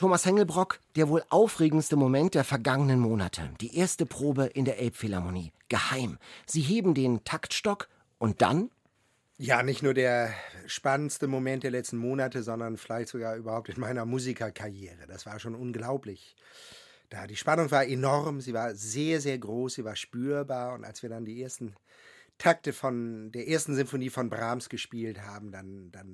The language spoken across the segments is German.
Thomas Hengelbrock, der wohl aufregendste Moment der vergangenen Monate. Die erste Probe in der Elbphilharmonie. Geheim. Sie heben den Taktstock und dann? Ja, nicht nur der spannendste Moment der letzten Monate, sondern vielleicht sogar überhaupt in meiner Musikerkarriere. Das war schon unglaublich. Die Spannung war enorm, sie war sehr, sehr groß, sie war spürbar. Und als wir dann die ersten Takte von der ersten Sinfonie von Brahms gespielt haben, dann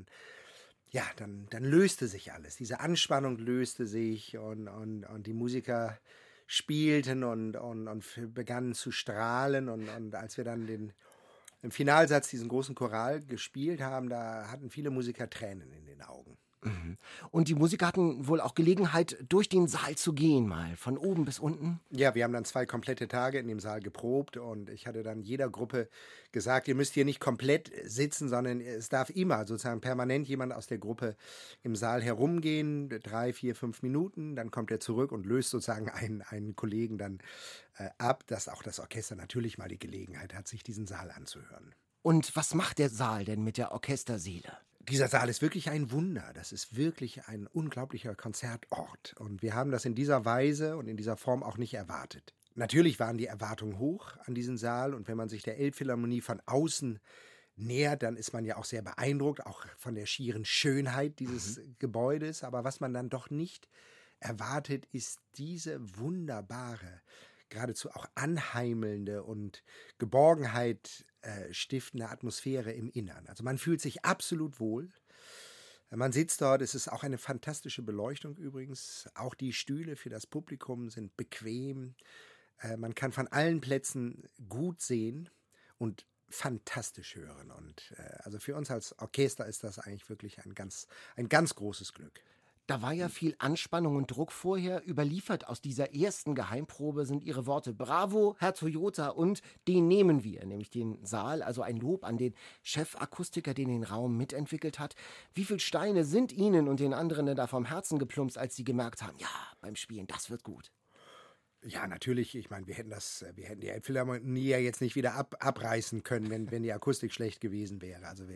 löste sich alles. Diese Anspannung löste sich und die Musiker spielten und begannen zu strahlen. Und als wir dann im Finalsatz diesen großen Choral gespielt haben, da hatten viele Musiker Tränen in den Augen. Und die Musiker hatten wohl auch Gelegenheit, durch den Saal zu gehen, mal von oben bis unten? Ja, wir haben dann 2 komplette Tage in dem Saal geprobt und ich hatte dann jeder Gruppe gesagt, ihr müsst hier nicht komplett sitzen, sondern es darf immer sozusagen permanent jemand aus der Gruppe im Saal herumgehen, 3, 4, 5 Minuten, dann kommt er zurück und löst sozusagen einen Kollegen dann ab, dass auch das Orchester natürlich mal die Gelegenheit hat, sich diesen Saal anzuhören. Und was macht der Saal denn mit der Orchesterseele? Dieser Saal ist wirklich ein Wunder. Das ist wirklich ein unglaublicher Konzertort. Und wir haben das in dieser Weise und in dieser Form auch nicht erwartet. Natürlich waren die Erwartungen hoch an diesen Saal. Und wenn man sich der Elbphilharmonie von außen nähert, dann ist man ja auch sehr beeindruckt, auch von der schieren Schönheit dieses Gebäudes. Aber was man dann doch nicht erwartet, ist diese wunderbare, geradezu auch anheimelnde und Geborgenheit stiftende Atmosphäre im Innern. Also man fühlt sich absolut wohl. Man sitzt dort, es ist auch eine fantastische Beleuchtung übrigens. Auch die Stühle für das Publikum sind bequem. Man kann von allen Plätzen gut sehen und fantastisch hören. Und also für uns als Orchester ist das eigentlich wirklich ein ganz großes Glück. Da war ja viel Anspannung und Druck vorher. Überliefert aus dieser ersten Geheimprobe sind Ihre Worte: Bravo, Herr Toyota, und den nehmen wir, nämlich den Saal. Also ein Lob an den Chefakustiker, den den Raum mitentwickelt hat. Wie viele Steine sind Ihnen und den anderen denn da vom Herzen geplumpst, als Sie gemerkt haben, ja, beim Spielen, das wird gut? Ja, natürlich. Ich meine, wir hätten die Elbphilharmonie ja jetzt nicht wieder abreißen können, wenn die Akustik schlecht gewesen wäre. Also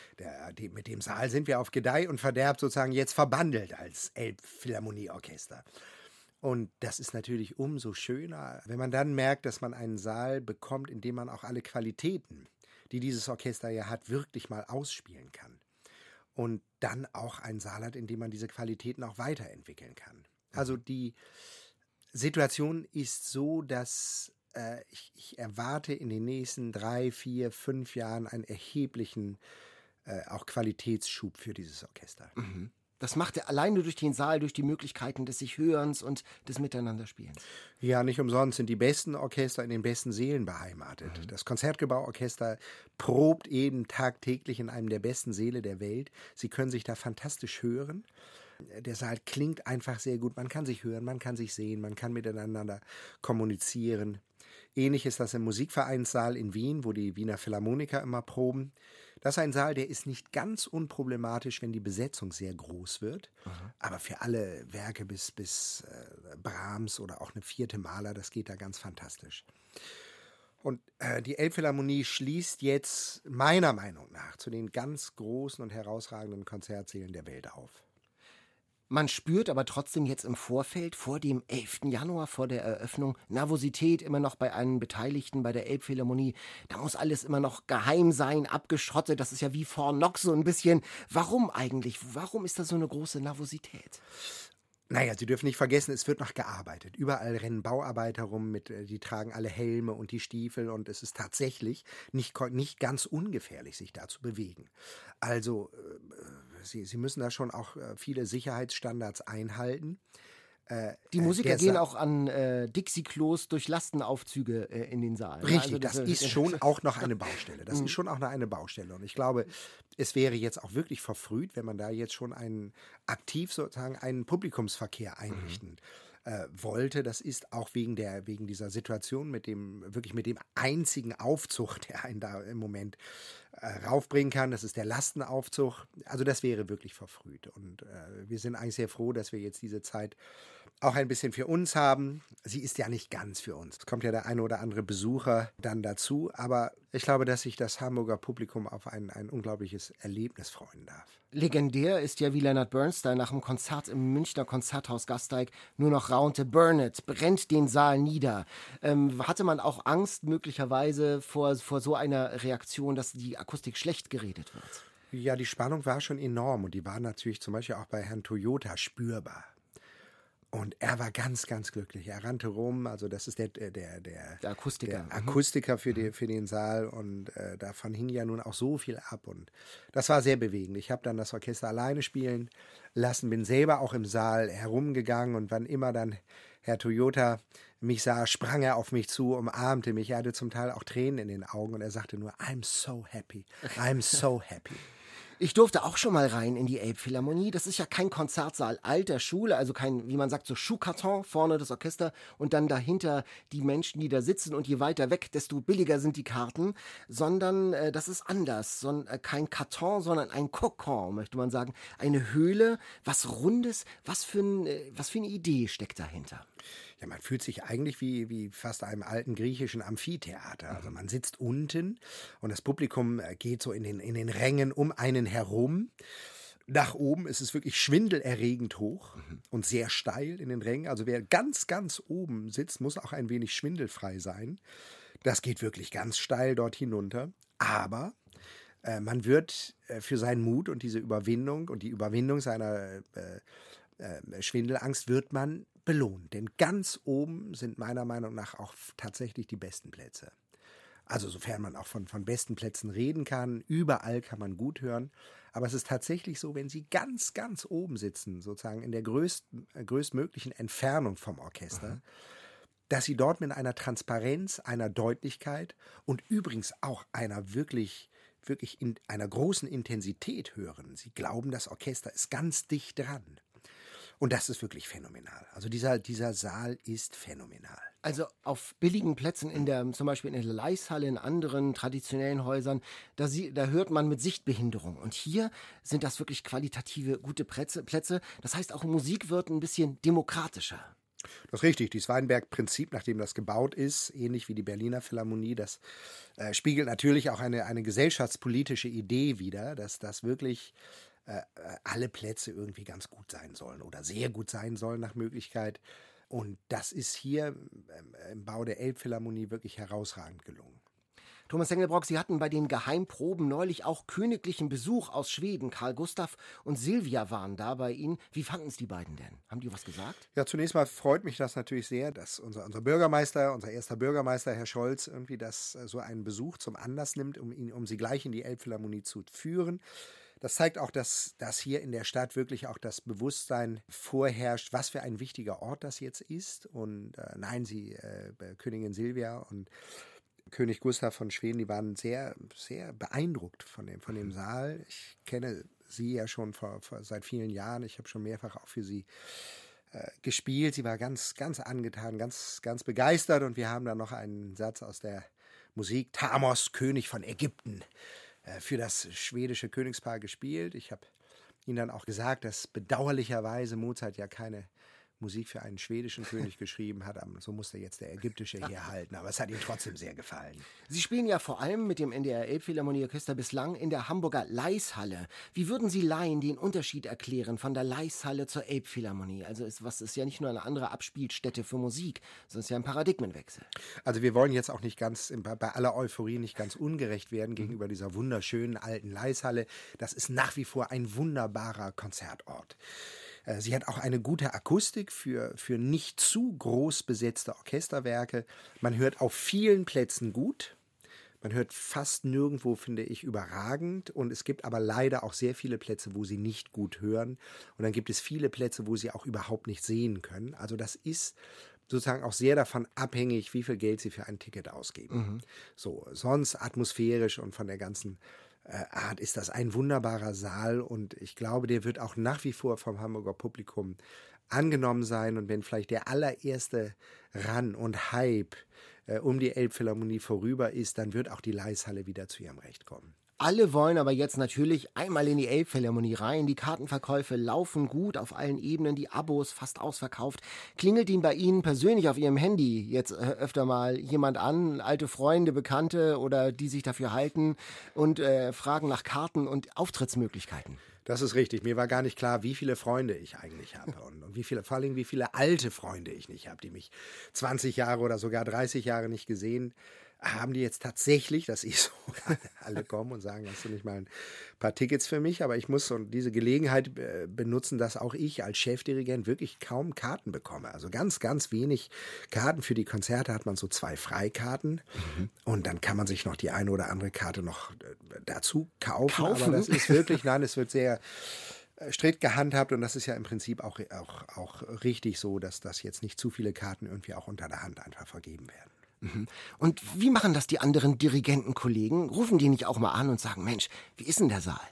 mit dem Saal sind wir auf Gedeih und Verderb sozusagen jetzt verbandelt als Elbphilharmonieorchester. Und das ist natürlich umso schöner, wenn man dann merkt, dass man einen Saal bekommt, in dem man auch alle Qualitäten, die dieses Orchester ja hat, wirklich mal ausspielen kann. Und dann auch einen Saal hat, in dem man diese Qualitäten auch weiterentwickeln kann. Also die Situation ist so, dass ich erwarte in den nächsten 3, 4, 5 Jahren einen erheblichen auch Qualitätsschub für dieses Orchester. Das macht er allein nur durch den Saal, durch die Möglichkeiten des Sich-Hörens und des Miteinanderspielens. Ja, nicht umsonst sind die besten Orchester in den besten Sälen beheimatet. Das Konzertgebauorchester probt eben tagtäglich in einem der besten Säle der Welt. Sie können sich da fantastisch hören. Der Saal klingt einfach sehr gut. Man kann sich hören, man kann sich sehen, man kann miteinander kommunizieren. Ähnlich ist das im Musikvereinssaal in Wien, wo die Wiener Philharmoniker immer proben. Das ist ein Saal, der ist nicht ganz unproblematisch, wenn die Besetzung sehr groß wird. Aber für alle Werke bis Brahms oder auch eine 4. Mahler, das geht da ganz fantastisch. Und die Elbphilharmonie schließt jetzt meiner Meinung nach zu den ganz großen und herausragenden Konzertsälen der Welt auf. Man spürt aber trotzdem jetzt im Vorfeld, vor dem 11. Januar, vor der Eröffnung, Nervosität immer noch bei allen Beteiligten bei der Elbphilharmonie. Da muss alles immer noch geheim sein, abgeschottet. Das ist ja wie Fort Knox so ein bisschen. Warum eigentlich? Warum ist da so eine große Nervosität? Naja, Sie dürfen nicht vergessen, es wird noch gearbeitet. Überall rennen Bauarbeiter rum, die tragen alle Helme und die Stiefel und es ist tatsächlich nicht ganz ungefährlich, sich da zu bewegen. Also Sie müssen da schon auch viele Sicherheitsstandards einhalten. Die Musiker gehen auch an Dixie-Klos durch Lastenaufzüge in den Saal. Richtig, also das ist schon auch noch eine Baustelle. Und ich glaube, es wäre jetzt auch wirklich verfrüht, wenn man da jetzt schon aktiv sozusagen einen Publikumsverkehr einrichten wollte. Das ist auch wegen dieser Situation mit dem einzigen Aufzug, der einen da im Moment raufbringen kann. Das ist der Lastenaufzug. Also das wäre wirklich verfrüht. Und wir sind eigentlich sehr froh, dass wir jetzt diese Zeit auch ein bisschen für uns haben. Sie ist ja nicht ganz für uns. Es kommt ja der eine oder andere Besucher dann dazu. Aber ich glaube, dass sich das Hamburger Publikum auf ein unglaubliches Erlebnis freuen darf. Legendär ist ja, wie Leonard Bernstein nach dem Konzert im Münchner Konzerthaus Gasteig nur noch raunte: Burn it, brennt den Saal nieder. Hatte man auch Angst möglicherweise vor so einer Reaktion, dass die Akustik schlecht geredet wird? Ja, die Spannung war schon enorm und die war natürlich zum Beispiel auch bei Herrn Toyota spürbar. Und er war ganz, ganz glücklich. Er rannte rum, also das ist der Akustiker. Der Akustiker für den Saal und davon hing ja nun auch so viel ab und das war sehr bewegend. Ich habe dann das Orchester alleine spielen lassen, bin selber auch im Saal herumgegangen und wann immer dann Herr Toyota mich sah, sprang er auf mich zu, umarmte mich. Er hatte zum Teil auch Tränen in den Augen und er sagte nur, I'm so happy, I'm so happy. Ich durfte auch schon mal rein in die Elbphilharmonie. Das ist ja kein Konzertsaal alter Schule, also kein, wie man sagt, so Schuhkarton, vorne das Orchester und dann dahinter die Menschen, die da sitzen, und je weiter weg, desto billiger sind die Karten, sondern das ist anders. Kein Karton, sondern ein Kokon, möchte man sagen. Eine Höhle, was Rundes, was für eine Idee steckt dahinter? Ja, man fühlt sich eigentlich wie fast einem alten griechischen Amphitheater. Also man sitzt unten und das Publikum geht so in den Rängen um einen herum. Nach oben ist es wirklich schwindelerregend hoch und sehr steil in den Rängen. Also wer ganz, ganz oben sitzt, muss auch ein wenig schwindelfrei sein. Das geht wirklich ganz steil dort hinunter. Aber man wird für seinen Mut und diese Überwindung und die Überwindung seiner Schwindelangst wird man belohnt. Denn ganz oben sind meiner Meinung nach auch tatsächlich die besten Plätze. Also sofern man auch von besten Plätzen reden kann, überall kann man gut hören. Aber es ist tatsächlich so, wenn Sie ganz, ganz oben sitzen, sozusagen in der größtmöglichen Entfernung vom Orchester, dass Sie dort mit einer Transparenz, einer Deutlichkeit und übrigens auch einer wirklich in einer großen Intensität hören. Sie glauben, das Orchester ist ganz dicht dran. Und das ist wirklich phänomenal. Also dieser Saal ist phänomenal. Also auf billigen Plätzen zum Beispiel in der Leishalle, in anderen traditionellen Häusern, da hört man mit Sichtbehinderung. Und hier sind das wirklich qualitative, gute Plätze. Das heißt, auch Musik wird ein bisschen demokratischer. Das ist richtig. Das Weinberg-Prinzip, nachdem das gebaut ist, ähnlich wie die Berliner Philharmonie, das spiegelt natürlich auch eine gesellschaftspolitische Idee wider, dass das wirklich alle Plätze irgendwie ganz gut sein sollen oder sehr gut sein sollen nach Möglichkeit. Und das ist hier im Bau der Elbphilharmonie wirklich herausragend gelungen. Thomas Engelbrock, Sie hatten bei den Geheimproben neulich auch königlichen Besuch aus Schweden. Karl Gustav und Silvia waren da bei Ihnen. Wie fanden es die beiden denn? Haben die was gesagt? Ja, zunächst mal freut mich das natürlich sehr, dass unser Bürgermeister, unser erster Bürgermeister, Herr Scholz, irgendwie so einen Besuch zum Anlass nimmt, um sie gleich in die Elbphilharmonie zu führen. Das zeigt auch, dass hier in der Stadt wirklich auch das Bewusstsein vorherrscht, was für ein wichtiger Ort das jetzt ist. Und Königin Silvia und König Gustav von Schweden, die waren sehr, sehr beeindruckt von dem Saal. Ich kenne sie ja schon seit vielen Jahren. Ich habe schon mehrfach auch für sie gespielt. Sie war ganz, ganz angetan, ganz, ganz begeistert. Und wir haben dann noch einen Satz aus der Musik, Thamos, König von Ägypten, für das schwedische Königspaar gespielt. Ich habe ihnen dann auch gesagt, dass bedauerlicherweise Mozart ja keine Musik für einen schwedischen König geschrieben hat. So musste jetzt der ägyptische hier halten. Aber es hat ihm trotzdem sehr gefallen. Sie spielen ja vor allem mit dem NDR Elbphilharmonieorchester bislang in der Hamburger Leishalle. Wie würden Sie Laien den Unterschied erklären von der Leishalle zur Elbphilharmonie? Also was ist ja nicht nur eine andere Abspielstätte für Musik, sondern es ist ja ein Paradigmenwechsel. Also wir wollen jetzt auch nicht bei aller Euphorie nicht ganz ungerecht werden gegenüber dieser wunderschönen alten Leishalle. Das ist nach wie vor ein wunderbarer Konzertort. Sie hat auch eine gute Akustik für nicht zu groß besetzte Orchesterwerke. Man hört auf vielen Plätzen gut. Man hört fast nirgendwo, finde ich, überragend. Und es gibt aber leider auch sehr viele Plätze, wo Sie nicht gut hören. Und dann gibt es viele Plätze, wo Sie auch überhaupt nicht sehen können. Also das ist sozusagen auch sehr davon abhängig, wie viel Geld Sie für ein Ticket ausgeben. So, sonst atmosphärisch und von der ganzen Art ist das ein wunderbarer Saal und ich glaube, der wird auch nach wie vor vom Hamburger Publikum angenommen sein und wenn vielleicht der allererste Run und Hype um die Elbphilharmonie vorüber ist, dann wird auch die Leishalle wieder zu ihrem Recht kommen. Alle wollen aber jetzt natürlich einmal in die Elbphilharmonie rein. Die Kartenverkäufe laufen gut auf allen Ebenen, die Abos fast ausverkauft. Klingelt Ihnen bei Ihnen persönlich auf Ihrem Handy jetzt öfter mal jemand an, alte Freunde, Bekannte oder die sich dafür halten und fragen nach Karten und Auftrittsmöglichkeiten? Das ist richtig. Mir war gar nicht klar, wie viele Freunde ich eigentlich habe und wie viele, vor allem wie viele alte Freunde ich nicht habe, die mich 20 Jahre oder sogar 30 Jahre nicht gesehen haben, die jetzt tatsächlich, dass ich so alle kommen und sagen, hast du nicht mal ein paar Tickets für mich? Aber ich muss und diese Gelegenheit benutzen, dass auch ich als Chefdirigent wirklich kaum Karten bekomme. Also ganz, ganz wenig Karten. Für die Konzerte hat man so 2 Freikarten und dann kann man sich noch die eine oder andere Karte noch dazu kaufen. Aber das ist wirklich, nein, es wird sehr strikt gehandhabt und das ist ja im Prinzip auch richtig so, dass das jetzt nicht zu viele Karten irgendwie auch unter der Hand einfach vergeben werden. Und wie machen das die anderen Dirigentenkollegen? Rufen die nicht auch mal an und sagen, Mensch, wie ist denn der Saal?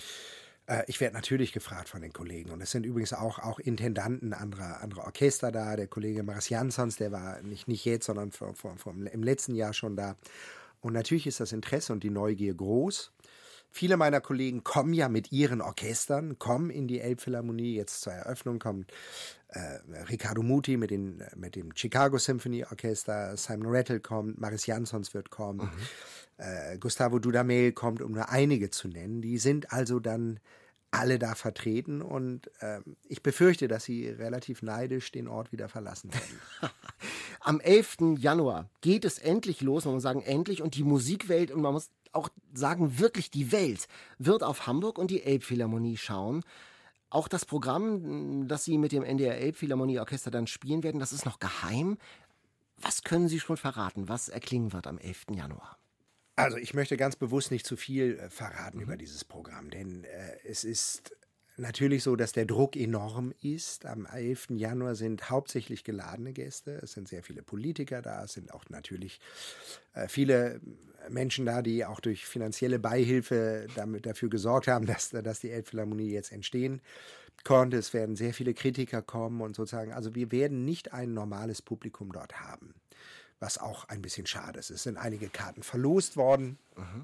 Ich werde natürlich gefragt von den Kollegen und es sind übrigens auch Intendanten anderer Orchester da. Der Kollege Maris Jansons, der war nicht jetzt, sondern im letzten Jahr schon da. Und natürlich ist das Interesse und die Neugier groß. Viele meiner Kollegen kommen ja mit ihren Orchestern, kommen in die Elbphilharmonie. Jetzt zur Eröffnung kommt Riccardo Muti mit dem Chicago Symphony Orchester, Simon Rattle kommt, Maris Jansons wird kommen, Gustavo Dudamel kommt, um nur einige zu nennen. Die sind also dann alle da vertreten und ich befürchte, dass sie relativ neidisch den Ort wieder verlassen werden. Am 11. Januar geht es endlich los, man muss sagen endlich, und die Musikwelt, und man muss auch sagen wirklich die Welt, wird auf Hamburg und die Elbphilharmonie schauen. Auch das Programm, das Sie mit dem NDR Elbphilharmonie Orchester dann spielen werden, das ist noch geheim. Was können Sie schon verraten, was erklingen wird am 11. Januar? Also ich möchte ganz bewusst nicht zu viel verraten über dieses Programm, denn es ist natürlich so, dass der Druck enorm ist. Am 11. Januar sind hauptsächlich geladene Gäste. Es sind sehr viele Politiker da. Es sind auch natürlich viele Menschen da, die auch durch finanzielle Beihilfe dafür gesorgt haben, dass die Elbphilharmonie jetzt entstehen konnte. Es werden sehr viele Kritiker kommen und sozusagen, also wir werden nicht ein normales Publikum dort haben, was auch ein bisschen schade ist. Es sind einige Karten verlost worden.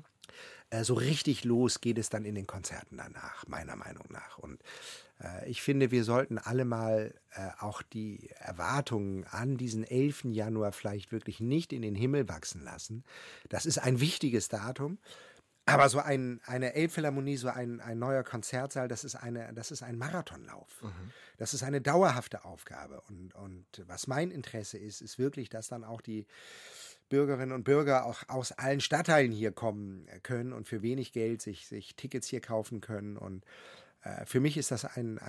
So richtig los geht es dann in den Konzerten danach, meiner Meinung nach. Und ich finde, wir sollten alle mal auch die Erwartungen an diesen 11. Januar vielleicht wirklich nicht in den Himmel wachsen lassen. Das ist ein wichtiges Datum. Aber so eine Elbphilharmonie, so ein neuer Konzertsaal, das ist ein Marathonlauf. Das ist eine dauerhafte Aufgabe. Und was mein Interesse ist wirklich, dass dann auch die Bürgerinnen und Bürger auch aus allen Stadtteilen hier kommen können und für wenig Geld sich Tickets hier kaufen können. Und für mich ist das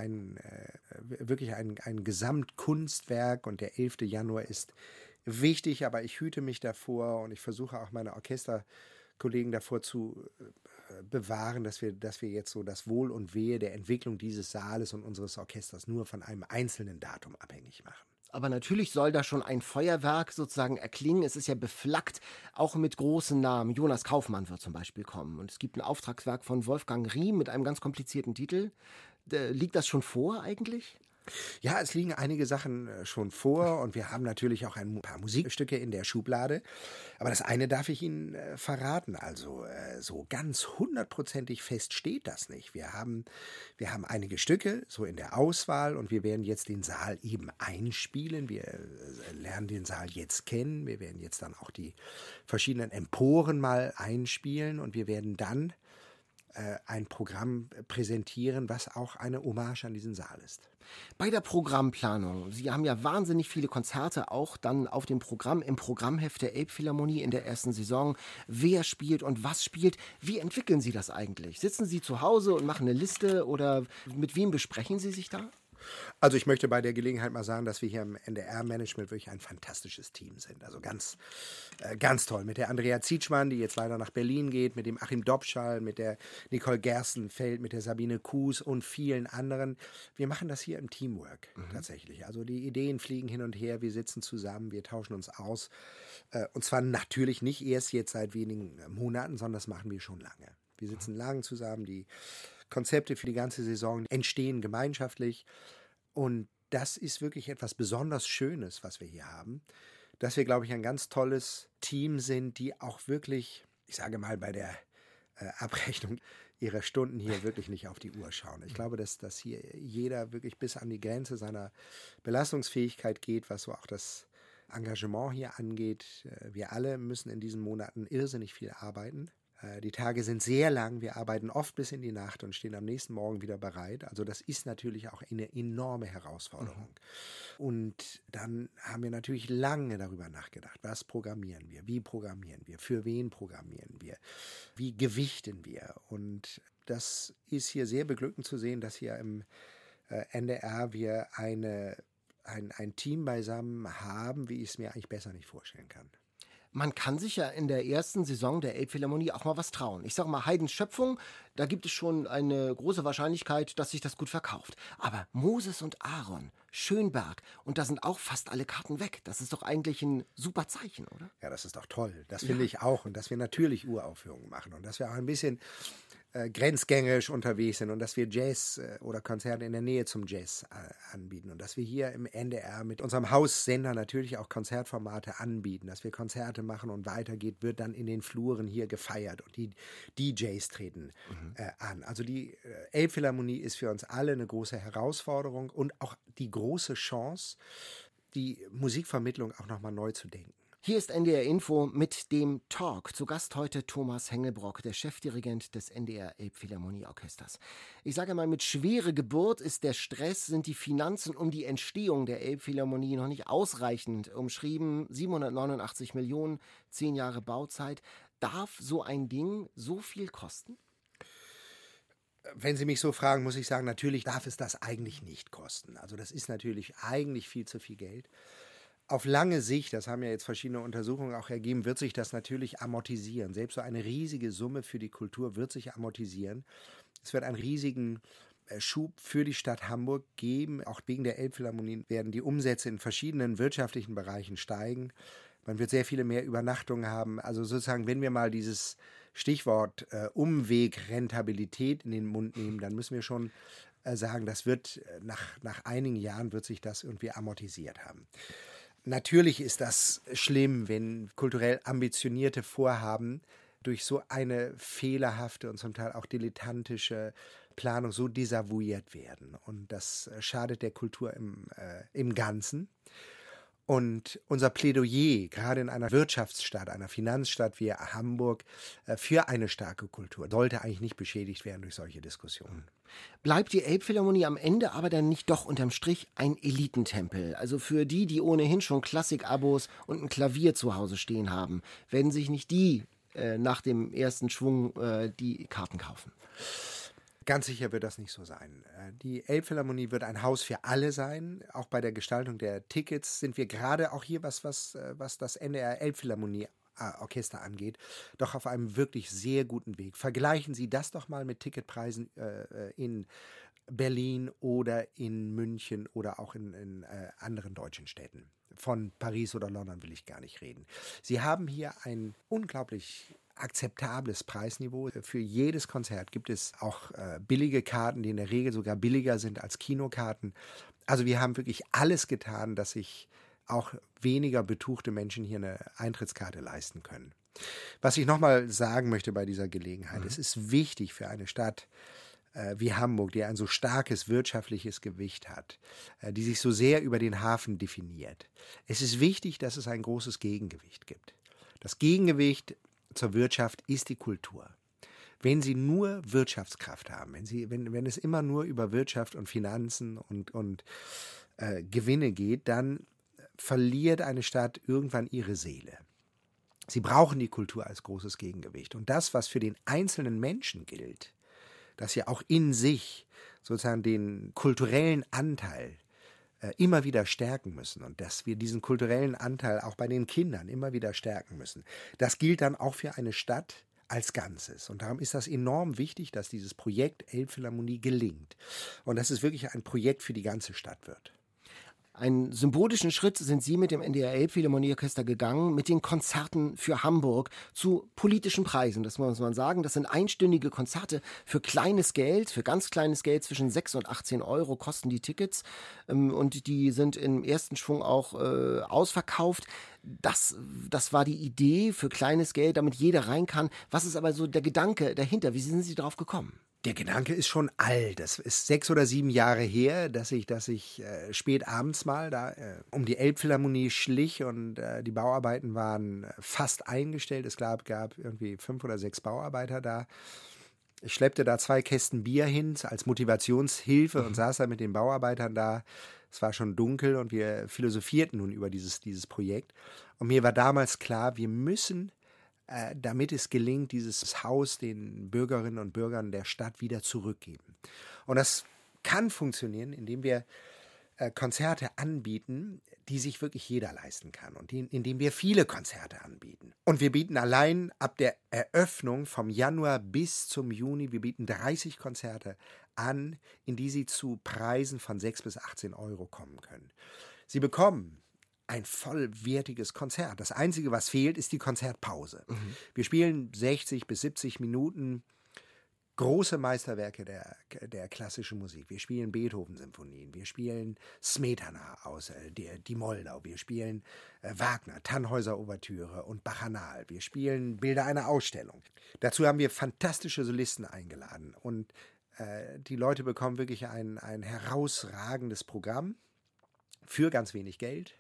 wirklich ein Gesamtkunstwerk und der 11. Januar ist wichtig, aber ich hüte mich davor und ich versuche auch meine Orchesterkollegen davor zu bewahren, dass wir jetzt so das Wohl und Wehe der Entwicklung dieses Saales und unseres Orchesters nur von einem einzelnen Datum abhängig machen. Aber natürlich soll da schon ein Feuerwerk sozusagen erklingen. Es ist ja beflaggt, auch mit großen Namen. Jonas Kaufmann wird zum Beispiel kommen. Und es gibt ein Auftragswerk von Wolfgang Riem mit einem ganz komplizierten Titel. Liegt das schon vor eigentlich? Ja, es liegen einige Sachen schon vor und wir haben natürlich auch ein paar Musikstücke in der Schublade. Aber das eine darf ich Ihnen verraten. Also so ganz hundertprozentig fest steht das nicht. Wir haben einige Stücke so in der Auswahl und wir werden jetzt den Saal eben einspielen. Wir lernen den Saal jetzt kennen. Wir werden jetzt dann auch die verschiedenen Emporen mal einspielen und wir werden dann ein Programm präsentieren, was auch eine Hommage an diesen Saal ist. Bei der Programmplanung, Sie haben ja wahnsinnig viele Konzerte auch dann auf dem Programm, im Programmheft der Elbphilharmonie in der ersten Saison. Wer spielt und was spielt? Wie entwickeln Sie das eigentlich? Sitzen Sie zu Hause und machen eine Liste oder mit wem besprechen Sie sich da? Also ich möchte bei der Gelegenheit mal sagen, dass wir hier im NDR-Management wirklich ein fantastisches Team sind. Also ganz toll. Mit der Andrea Zietschmann, die jetzt leider nach Berlin geht, mit dem Achim Dobschall, mit der Nicole Gerstenfeld, mit der Sabine Kuhs und vielen anderen. Wir machen das hier im Teamwork tatsächlich. Also die Ideen fliegen hin und her, wir sitzen zusammen, wir tauschen uns aus. Und zwar natürlich nicht erst jetzt seit wenigen Monaten, sondern das machen wir schon lange. Wir sitzen lang zusammen, die Konzepte für die ganze Saison entstehen gemeinschaftlich und das ist wirklich etwas besonders Schönes, was wir hier haben, dass wir, glaube ich, ein ganz tolles Team sind, die auch wirklich, ich sage mal, bei der Abrechnung ihrer Stunden hier wirklich nicht auf die Uhr schauen. Ich glaube, dass hier jeder wirklich bis an die Grenze seiner Belastungsfähigkeit geht, was so auch das Engagement hier angeht. Wir alle müssen in diesen Monaten irrsinnig viel arbeiten. Die Tage sind sehr lang, wir arbeiten oft bis in die Nacht und stehen am nächsten Morgen wieder bereit. Also das ist natürlich auch eine enorme Herausforderung. Und dann haben wir natürlich lange darüber nachgedacht, was programmieren wir, wie programmieren wir, für wen programmieren wir, wie gewichten wir. Und das ist hier sehr beglückend zu sehen, dass hier im NDR wir ein Team beisammen haben, wie ich es mir eigentlich besser nicht vorstellen kann. Man kann sich ja in der ersten Saison der Elbphilharmonie auch mal was trauen. Ich sage mal, Haydns Schöpfung, da gibt es schon eine große Wahrscheinlichkeit, dass sich das gut verkauft. Aber Moses und Aaron, Schönberg, und da sind auch fast alle Karten weg. Das ist doch eigentlich ein super Zeichen, oder? Ja, das ist doch toll. Das finde ich auch. Und dass wir natürlich Uraufführungen machen und dass wir auch ein bisschen grenzgängerisch unterwegs sind und dass wir Jazz oder Konzerte in der Nähe zum Jazz anbieten und dass wir hier im NDR mit unserem Haussender natürlich auch Konzertformate anbieten, dass wir Konzerte machen und weitergeht, wird dann in den Fluren hier gefeiert und die DJs treten an. Also die Elbphilharmonie ist für uns alle eine große Herausforderung und auch die große Chance, die Musikvermittlung auch nochmal neu zu denken. Hier ist NDR Info mit dem Talk. Zu Gast heute Thomas Hengelbrock, der Chefdirigent des NDR Elbphilharmonieorchesters. Ich sage mal, mit schwere Geburt ist der Stress, sind die Finanzen um die Entstehung der Elbphilharmonie noch nicht ausreichend umschrieben. 789 Millionen, 10 Jahre Bauzeit. Darf so ein Ding so viel kosten? Wenn Sie mich so fragen, muss ich sagen, natürlich darf es das eigentlich nicht kosten. Also das ist natürlich eigentlich viel zu viel Geld. Auf lange Sicht, das haben ja jetzt verschiedene Untersuchungen auch ergeben, wird sich das natürlich amortisieren. Selbst so eine riesige Summe für die Kultur wird sich amortisieren. Es wird einen riesigen Schub für die Stadt Hamburg geben. Auch wegen der Elbphilharmonie werden die Umsätze in verschiedenen wirtschaftlichen Bereichen steigen. Man wird sehr viele mehr Übernachtungen haben. Also sozusagen, wenn wir mal dieses Stichwort Umweg, Rentabilität in den Mund nehmen, dann müssen wir schon sagen, das wird nach einigen Jahren wird sich das irgendwie amortisiert haben. Natürlich ist das schlimm, wenn kulturell ambitionierte Vorhaben durch so eine fehlerhafte und zum Teil auch dilettantische Planung so desavouiert werden. Und das schadet der Kultur im Ganzen. Und unser Plädoyer, gerade in einer Wirtschaftsstadt, einer Finanzstadt wie Hamburg, für eine starke Kultur, sollte eigentlich nicht beschädigt werden durch solche Diskussionen. Bleibt die Elbphilharmonie am Ende aber dann nicht doch unterm Strich ein Elitentempel? Also für die ohnehin schon Klassik-Abos und ein Klavier zu Hause stehen haben, werden sich nicht die nach dem ersten Schwung die Karten kaufen? Ganz sicher wird das nicht so sein. Die Elbphilharmonie wird ein Haus für alle sein. Auch bei der Gestaltung der Tickets sind wir gerade auch hier, was das NDR Elbphilharmonie Orchester angeht, doch auf einem wirklich sehr guten Weg. Vergleichen Sie das doch mal mit Ticketpreisen in Berlin oder in München oder auch in anderen deutschen Städten. Von Paris oder London will ich gar nicht reden. Sie haben hier ein unglaublich akzeptables Preisniveau. Für jedes Konzert gibt es auch billige Karten, die in der Regel sogar billiger sind als Kinokarten. Also wir haben wirklich alles getan, dass sich auch weniger betuchte Menschen hier eine Eintrittskarte leisten können. Was ich nochmal sagen möchte bei dieser Gelegenheit, es ist wichtig für eine Stadt wie Hamburg, die ein so starkes wirtschaftliches Gewicht hat, die sich so sehr über den Hafen definiert. Es ist wichtig, dass es ein großes Gegengewicht gibt. Das Gegengewicht zur Wirtschaft ist die Kultur. Wenn Sie nur Wirtschaftskraft haben, wenn es immer nur über Wirtschaft und Finanzen und Gewinne geht, dann verliert eine Stadt irgendwann ihre Seele. Sie brauchen die Kultur als großes Gegengewicht. Und das, was für den einzelnen Menschen gilt, dass sie auch in sich sozusagen den kulturellen Anteil immer wieder stärken müssen und dass wir diesen kulturellen Anteil auch bei den Kindern immer wieder stärken müssen. Das gilt dann auch für eine Stadt als Ganzes. Und darum ist das enorm wichtig, dass dieses Projekt Elbphilharmonie gelingt und dass es wirklich ein Projekt für die ganze Stadt wird. Einen symbolischen Schritt sind Sie mit dem NDR Elbphilharmonieorchester gegangen, mit den Konzerten für Hamburg zu politischen Preisen. Das muss man sagen. Das sind einstündige Konzerte für kleines Geld, für ganz kleines Geld, zwischen 6 und 18 Euro kosten die Tickets. Und die sind im ersten Schwung auch ausverkauft. Das war die Idee für kleines Geld, damit jeder rein kann. Was ist aber so der Gedanke dahinter? Wie sind Sie darauf gekommen? Der Gedanke ist schon alt. Das ist 6 oder 7 Jahre her, dass ich spät abends mal da um die Elbphilharmonie schlich und die Bauarbeiten waren fast eingestellt. Es gab irgendwie 5 oder 6 Bauarbeiter da. Ich schleppte da 2 Kästen Bier hin als Motivationshilfe und saß da mit den Bauarbeitern da. Es war schon dunkel und wir philosophierten nun über dieses Projekt. Und mir war damals klar, wir müssen, damit es gelingt, dieses Haus den Bürgerinnen und Bürgern der Stadt wieder zurückgeben. Und das kann funktionieren, indem wir Konzerte anbieten, die sich wirklich jeder leisten kann und indem wir viele Konzerte anbieten. Und wir bieten allein ab der Eröffnung vom Januar bis zum Juni, wir bieten 30 Konzerte an, in die Sie zu Preisen von 6 bis 18 Euro kommen können. Sie bekommen ein vollwertiges Konzert. Das Einzige, was fehlt, ist die Konzertpause. Wir spielen 60 bis 70 Minuten große Meisterwerke der klassischen Musik. Wir spielen Beethoven-Symphonien, wir spielen Smetana aus die Moldau, wir spielen Wagner, Tannhäuser-Ouvertüre und Bacchanal. Wir spielen Bilder einer Ausstellung. Dazu haben wir fantastische Solisten eingeladen und die Leute bekommen wirklich ein herausragendes Programm für ganz wenig Geld.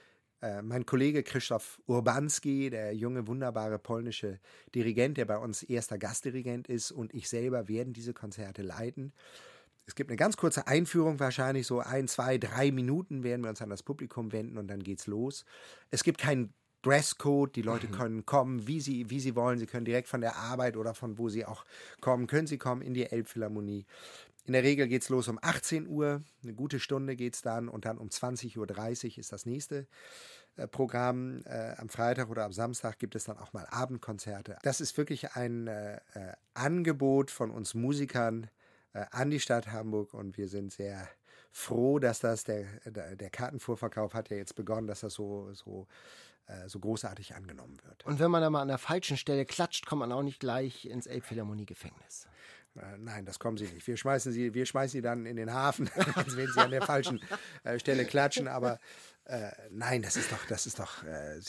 Mein Kollege Krzysztof Urbanski, der junge, wunderbare polnische Dirigent, der bei uns erster Gastdirigent ist, und ich selber werden diese Konzerte leiten. Es gibt eine ganz kurze Einführung, wahrscheinlich so 1, 2, 3 Minuten werden wir uns an das Publikum wenden und dann geht's los. Es gibt keinen Dresscode, die Leute können kommen, wie sie wollen. Sie können direkt von der Arbeit oder von wo sie auch kommen, können sie kommen in die Elbphilharmonie. In der Regel geht's los um 18 Uhr, eine gute Stunde geht's dann und dann um 20.30 Uhr ist das nächste Programm. Am Freitag oder am Samstag gibt es dann auch mal Abendkonzerte. Das ist wirklich ein Angebot von uns Musikern an die Stadt Hamburg und wir sind sehr froh, dass der Kartenvorverkauf hat ja jetzt begonnen, dass das so großartig angenommen wird. Und wenn man da mal an der falschen Stelle klatscht, kommt man auch nicht gleich ins Elbphilharmonie-Gefängnis. Nein, das kommen sie nicht. Wir schmeißen sie dann in den Hafen, wenn sie an der falschen Stelle klatschen. Aber nein, das ist doch.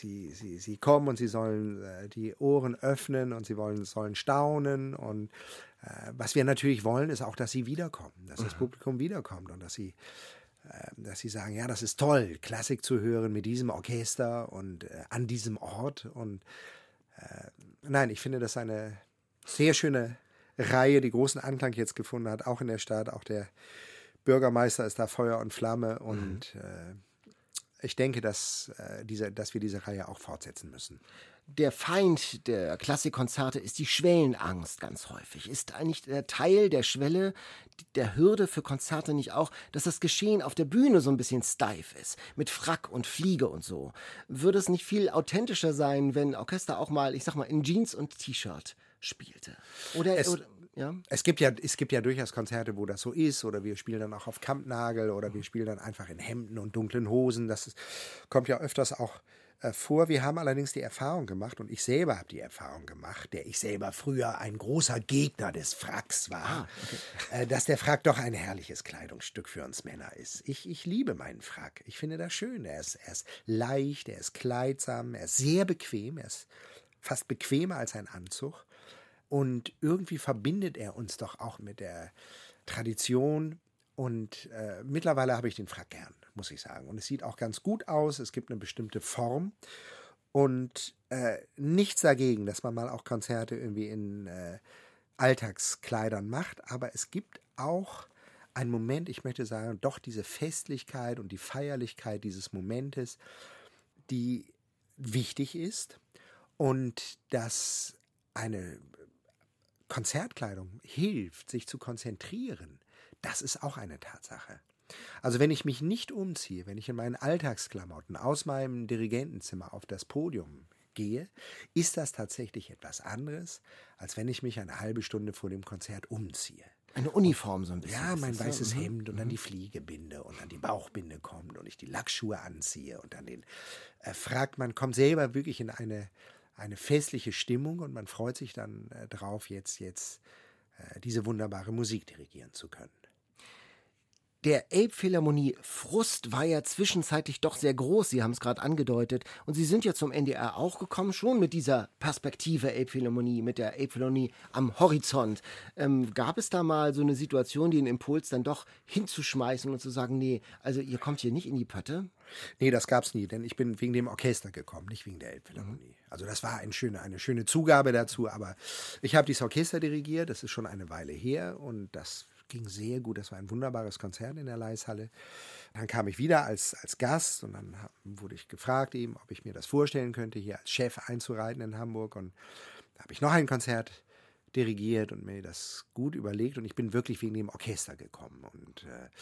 Sie kommen und sie sollen die Ohren öffnen und sie sollen staunen. Und was wir natürlich wollen, ist auch, dass sie wiederkommen, dass das Publikum wiederkommt und dass sie sagen, ja, das ist toll, Klassik zu hören mit diesem Orchester und an diesem Ort. Und nein, ich finde das eine sehr schöne Reihe, die großen Anklang jetzt gefunden hat, auch in der Stadt. Auch der Bürgermeister ist da Feuer und Flamme. Und ich denke, dass wir diese Reihe auch fortsetzen müssen. Der Feind der Klassikkonzerte ist die Schwellenangst ganz häufig. Ist eigentlich der Teil der Schwelle, der Hürde für Konzerte nicht auch, dass das Geschehen auf der Bühne so ein bisschen steif ist, mit Frack und Fliege und so? Würde es nicht viel authentischer sein, wenn Orchester auch mal, ich sag mal, in Jeans und T-Shirt spielte? Ja? Es gibt ja durchaus Konzerte, wo das so ist, oder wir spielen dann auch auf Kampnagel oder wir spielen dann einfach in Hemden und dunklen Hosen. Kommt ja öfters auch vor. Wir haben allerdings die Erfahrung gemacht, und ich selber habe die Erfahrung gemacht, der ich selber früher ein großer Gegner des Fracks war, dass der Frack doch ein herrliches Kleidungsstück für uns Männer ist. Ich liebe meinen Frack. Ich finde das schön. Er ist leicht, er ist kleidsam, er ist sehr bequem, er ist fast bequemer als ein Anzug. Und irgendwie verbindet er uns doch auch mit der Tradition. Und mittlerweile habe ich den Frack gern, muss ich sagen. Und es sieht auch ganz gut aus. Es gibt eine bestimmte Form. Und nichts dagegen, dass man mal auch Konzerte irgendwie in Alltagskleidern macht. Aber es gibt auch einen Moment, ich möchte sagen, doch diese Festlichkeit und die Feierlichkeit dieses Momentes, die wichtig ist. Und dass eine Konzertkleidung hilft, sich zu konzentrieren, das ist auch eine Tatsache. Also wenn ich mich nicht umziehe, wenn ich in meinen Alltagsklamotten aus meinem Dirigentenzimmer auf das Podium gehe, ist das tatsächlich etwas anderes, als wenn ich mich eine halbe Stunde vor dem Konzert umziehe. Eine Uniform so ein bisschen. Ja, ist mein das, weißes Mhm. Hemd und dann die Fliegebinde und dann die Bauchbinde kommt und ich die Lackschuhe anziehe und dann den Frack. Man kommt selber wirklich in eine festliche Stimmung und man freut sich dann drauf, jetzt diese wunderbare Musik dirigieren zu können. Der Elbphilharmonie Frust war ja zwischenzeitlich doch sehr groß, Sie haben es gerade angedeutet. Und Sie sind ja zum NDR auch gekommen, schon mit dieser Perspektive Elbphilharmonie, mit der Elbphilharmonie am Horizont. Gab es da mal so eine Situation, den Impuls dann doch hinzuschmeißen und zu sagen, nee, also ihr kommt hier nicht in die Pötte? Nee, das gab's nie, denn ich bin wegen dem Orchester gekommen, nicht wegen der Elbphilharmonie. Also das war eine schöne Zugabe dazu, aber ich habe dieses Orchester dirigiert, das ist schon eine Weile her und das ging sehr gut, das war ein wunderbares Konzert in der Laeiszhalle. Dann kam ich wieder als Gast und dann wurde ich gefragt eben, ob ich mir das vorstellen könnte, hier als Chef einzureiten in Hamburg und da habe ich noch ein Konzert dirigiert und mir das gut überlegt und ich bin wirklich wegen dem Orchester gekommen und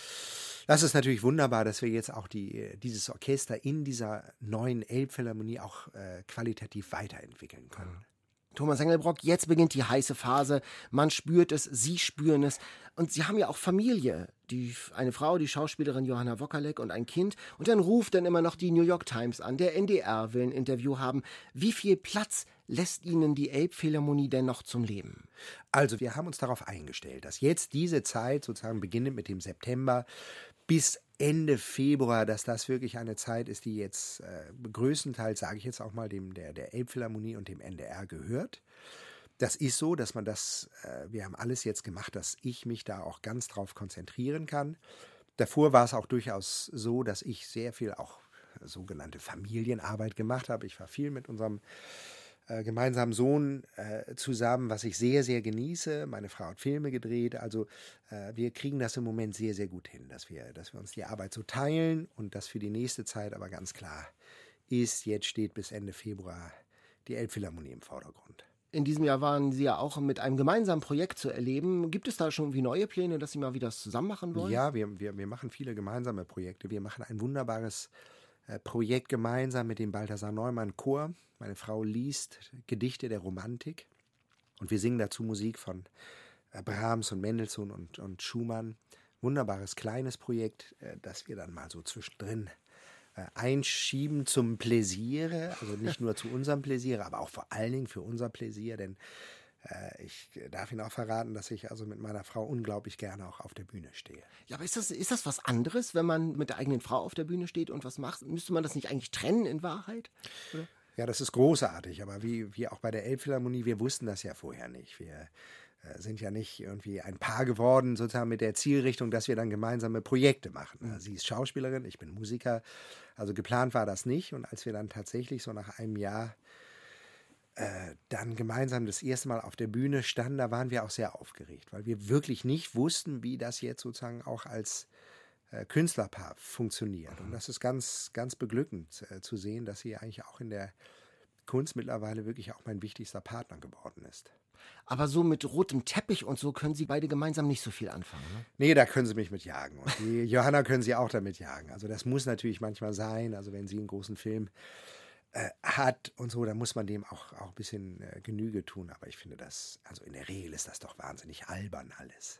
das ist natürlich wunderbar, dass wir jetzt auch dieses Orchester in dieser neuen Elbphilharmonie auch qualitativ weiterentwickeln können. Thomas Engelbrock, jetzt beginnt die heiße Phase. Man spürt es, Sie spüren es. Und Sie haben ja auch Familie. Eine Frau, die Schauspielerin Johanna Wokalek und ein Kind. Und dann ruft dann immer noch die New York Times an. Der NDR will ein Interview haben. Wie viel Platz lässt Ihnen die Elbphilharmonie denn noch zum Leben? Also wir haben uns darauf eingestellt, dass jetzt diese Zeit sozusagen beginnend mit dem September bis Ende Februar, dass das wirklich eine Zeit ist, die jetzt größtenteils, sage ich jetzt auch mal, der Elbphilharmonie und dem NDR gehört. Das ist so, dass wir haben alles jetzt gemacht, dass ich mich da auch ganz drauf konzentrieren kann. Davor war es auch durchaus so, dass ich sehr viel auch sogenannte Familienarbeit gemacht habe. Ich war viel mit unserem gemeinsamen Sohn zusammen, was ich sehr, sehr genieße. Meine Frau hat Filme gedreht. Also wir kriegen das im Moment sehr, sehr gut hin, dass wir uns die Arbeit so teilen und das für die nächste Zeit aber ganz klar ist, jetzt steht bis Ende Februar die Elbphilharmonie im Vordergrund. In diesem Jahr waren Sie ja auch mit einem gemeinsamen Projekt zu erleben. Gibt es da schon irgendwie neue Pläne, dass Sie mal wieder zusammen machen wollen? Ja, wir machen viele gemeinsame Projekte. Wir machen ein wunderbares Projekt gemeinsam mit dem Balthasar Neumann Chor. Meine Frau liest Gedichte der Romantik und wir singen dazu Musik von Brahms und Mendelssohn und Schumann. Wunderbares kleines Projekt, das wir dann mal so zwischendrin einschieben zum Pläsiere, also nicht nur zu unserem Pläsiere, aber auch vor allen Dingen für unser Pläsier, denn ich darf Ihnen auch verraten, dass ich also mit meiner Frau unglaublich gerne auch auf der Bühne stehe. Ja, aber ist das was anderes, wenn man mit der eigenen Frau auf der Bühne steht und was macht? Müsste man das nicht eigentlich trennen in Wahrheit? Oder? Ja, das ist großartig, aber wie auch bei der Elbphilharmonie, wir wussten das ja vorher nicht. Wir sind ja nicht irgendwie ein Paar geworden, sozusagen mit der Zielrichtung, dass wir dann gemeinsame Projekte machen. Also sie ist Schauspielerin, ich bin Musiker, also geplant war das nicht. Und als wir dann tatsächlich so nach einem Jahr dann gemeinsam das erste Mal auf der Bühne standen, da waren wir auch sehr aufgeregt, weil wir wirklich nicht wussten, wie das jetzt sozusagen auch als Künstlerpaar funktioniert. Und das ist ganz, ganz beglückend zu sehen, dass sie eigentlich auch in der Kunst mittlerweile wirklich auch mein wichtigster Partner geworden ist. Aber so mit rotem Teppich und so können Sie beide gemeinsam nicht so viel anfangen, ne? Nee, da können Sie mich mit jagen. Und die Johanna können Sie auch damit jagen. Also das muss natürlich manchmal sein. Also wenn sie einen großen Film hat und so, dann muss man dem auch ein bisschen Genüge tun. Aber ich finde das, also in der Regel ist das doch wahnsinnig albern alles.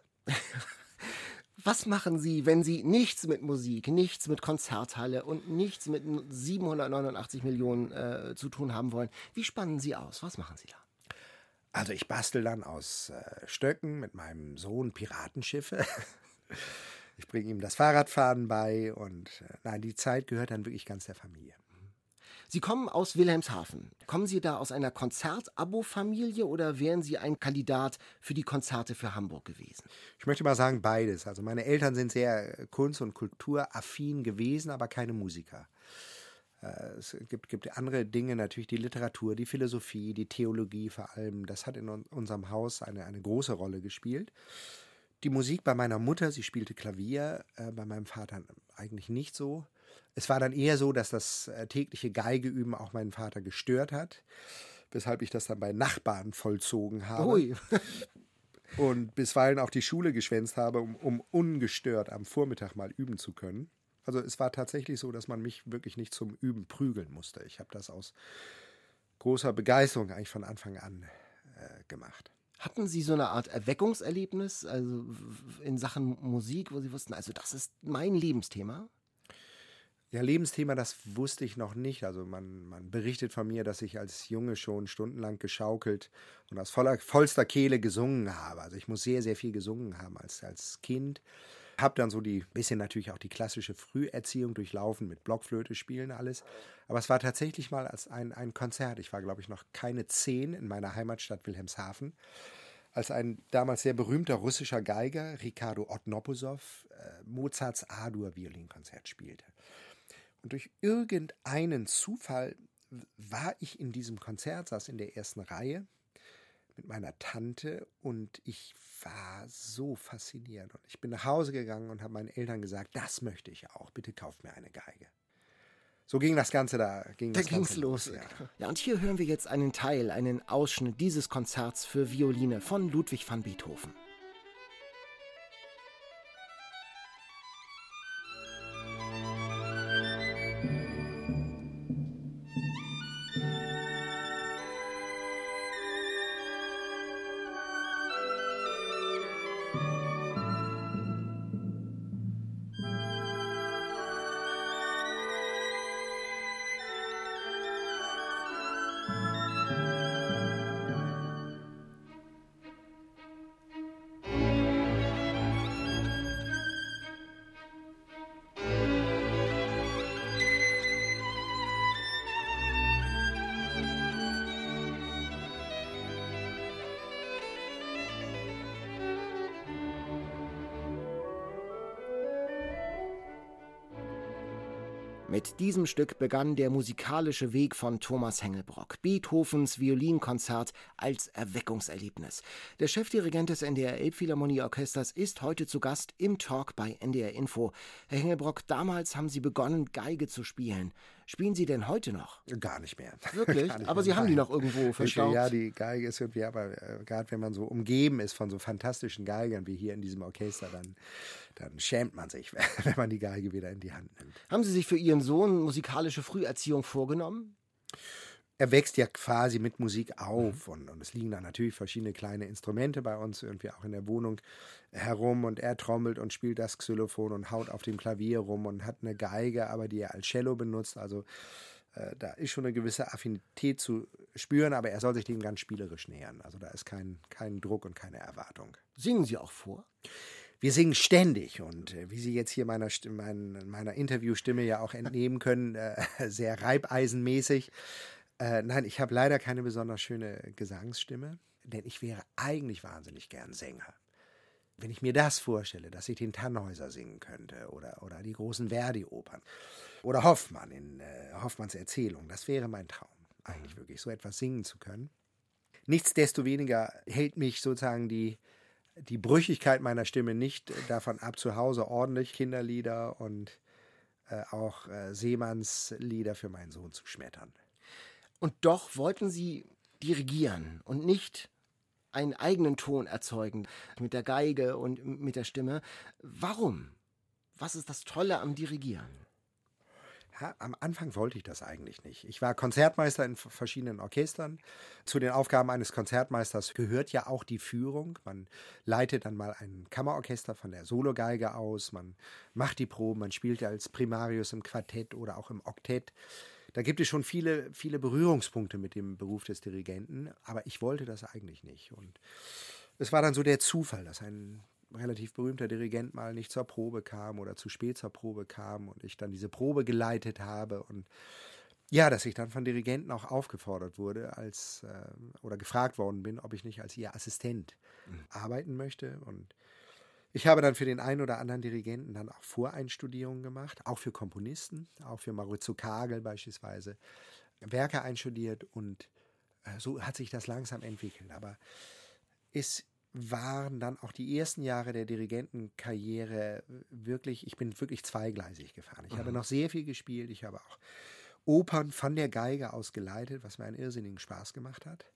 Was machen Sie, wenn Sie nichts mit Musik, nichts mit Konzerthalle und nichts mit 789 Millionen zu tun haben wollen? Wie spannen Sie aus? Was machen Sie da? Also ich bastel dann aus Stöcken mit meinem Sohn Piratenschiffe. Ich bringe ihm das Fahrradfahren bei und nein, die Zeit gehört dann wirklich ganz der Familie. Sie kommen aus Wilhelmshaven. Kommen Sie da aus einer Konzert-Abo-Familie oder wären Sie ein Kandidat für die Konzerte für Hamburg gewesen? Ich möchte mal sagen beides. Also meine Eltern sind sehr kunst- und kulturaffin gewesen, aber keine Musiker. Es gibt andere Dinge, natürlich die Literatur, die Philosophie, die Theologie vor allem. Das hat in unserem Haus eine große Rolle gespielt. Die Musik bei meiner Mutter, sie spielte Klavier, bei meinem Vater eigentlich nicht so. Es war dann eher so, dass das tägliche Geigeüben auch meinen Vater gestört hat, weshalb ich das dann bei Nachbarn vollzogen habe. Ui. Und bisweilen auch die Schule geschwänzt habe, um ungestört am Vormittag mal üben zu können. Also es war tatsächlich so, dass man mich wirklich nicht zum Üben prügeln musste. Ich habe das aus großer Begeisterung eigentlich von Anfang an gemacht. Hatten Sie so eine Art Erweckungserlebnis, also in Sachen Musik, wo Sie wussten, also das ist mein Lebensthema? Ja, Lebensthema, das wusste ich noch nicht. Also man berichtet von mir, dass ich als Junge schon stundenlang geschaukelt und aus vollster Kehle gesungen habe. Also ich muss sehr, sehr viel gesungen haben als Kind. Habe dann so bisschen natürlich auch die klassische Früherziehung durchlaufen mit Blockflöte spielen, alles. Aber es war tatsächlich mal als ein Konzert. Ich war, glaube ich, noch keine 10 in meiner Heimatstadt Wilhelmshaven, als ein damals sehr berühmter russischer Geiger, Ricardo Otnoposow, Mozarts A-Dur-Violinkonzert spielte. Und durch irgendeinen Zufall war ich in diesem Konzert, saß in der ersten Reihe mit meiner Tante und ich war so fasziniert. Und ich bin nach Hause gegangen und habe meinen Eltern gesagt, das möchte ich auch, bitte kauft mir eine Geige. So ging das Ganze da. Da ging's los. Ja, und hier hören wir jetzt einen Ausschnitt dieses Konzerts für Violine von Ludwig van Beethoven. Mit diesem Stück begann der musikalische Weg von Thomas Hengelbrock. Beethovens Violinkonzert als Erweckungserlebnis. Der Chefdirigent des NDR Elbphilharmonieorchesters ist heute zu Gast im Talk bei NDR Info. Herr Hengelbrock, damals haben Sie begonnen, Geige zu spielen. Spielen Sie denn heute noch? Gar nicht mehr. Wirklich? Gar nicht aber mehr. Sie haben die noch irgendwo verstaubt? Ja, die Geige ist irgendwie, aber gerade wenn man so umgeben ist von so fantastischen Geigern wie hier in diesem Orchester, dann schämt man sich, wenn man die Geige wieder in die Hand nimmt. Haben Sie sich für Ihren Sohn musikalische Früherziehung vorgenommen? Er wächst ja quasi mit Musik auf und es liegen da natürlich verschiedene kleine Instrumente bei uns irgendwie auch in der Wohnung herum und er trommelt und spielt das Xylophon und haut auf dem Klavier rum und hat eine Geige, aber die er als Cello benutzt, also da ist schon eine gewisse Affinität zu spüren, aber er soll sich dem ganz spielerisch nähern, also da ist kein Druck und keine Erwartung. Singen Sie auch vor? Wir singen ständig und wie Sie jetzt hier meiner Interviewstimme ja auch entnehmen können, sehr reibeisenmäßig. Nein, ich habe leider keine besonders schöne Gesangsstimme, denn ich wäre eigentlich wahnsinnig gern Sänger. Wenn ich mir das vorstelle, dass ich den Tannhäuser singen könnte oder die großen Verdi-Opern oder Hoffmann in Hoffmanns Erzählung, das wäre mein Traum, eigentlich wirklich so etwas singen zu können. Nichtsdestoweniger hält mich sozusagen die Brüchigkeit meiner Stimme nicht davon ab, zu Hause ordentlich Kinderlieder und auch Seemannslieder für meinen Sohn zu schmettern. Und doch wollten Sie dirigieren und nicht einen eigenen Ton erzeugen mit der Geige und mit der Stimme. Warum? Was ist das Tolle am Dirigieren? Ja, am Anfang wollte ich das eigentlich nicht. Ich war Konzertmeister in verschiedenen Orchestern. Zu den Aufgaben eines Konzertmeisters gehört ja auch die Führung. Man leitet dann mal ein Kammerorchester von der Sologeige aus, man macht die Proben, man spielt ja als Primarius im Quartett oder auch im Oktett. Da gibt es schon viele, viele Berührungspunkte mit dem Beruf des Dirigenten, aber ich wollte das eigentlich nicht. Und es war dann so der Zufall, dass ein relativ berühmter Dirigent mal nicht zur Probe kam oder zu spät zur Probe kam und ich dann diese Probe geleitet habe und ja, dass ich dann von Dirigenten auch aufgefordert wurde oder gefragt worden bin, ob ich nicht als ihr Assistent arbeiten möchte. Und ich habe dann für den einen oder anderen Dirigenten dann auch Voreinstudierungen gemacht, auch für Komponisten, auch für Maurizio Kagel beispielsweise, Werke einstudiert und so hat sich das langsam entwickelt. Aber es waren dann auch die ersten Jahre der Dirigentenkarriere ich bin wirklich zweigleisig gefahren. Ich habe noch sehr viel gespielt, ich habe auch Opern von der Geige aus geleitet, was mir einen irrsinnigen Spaß gemacht hat.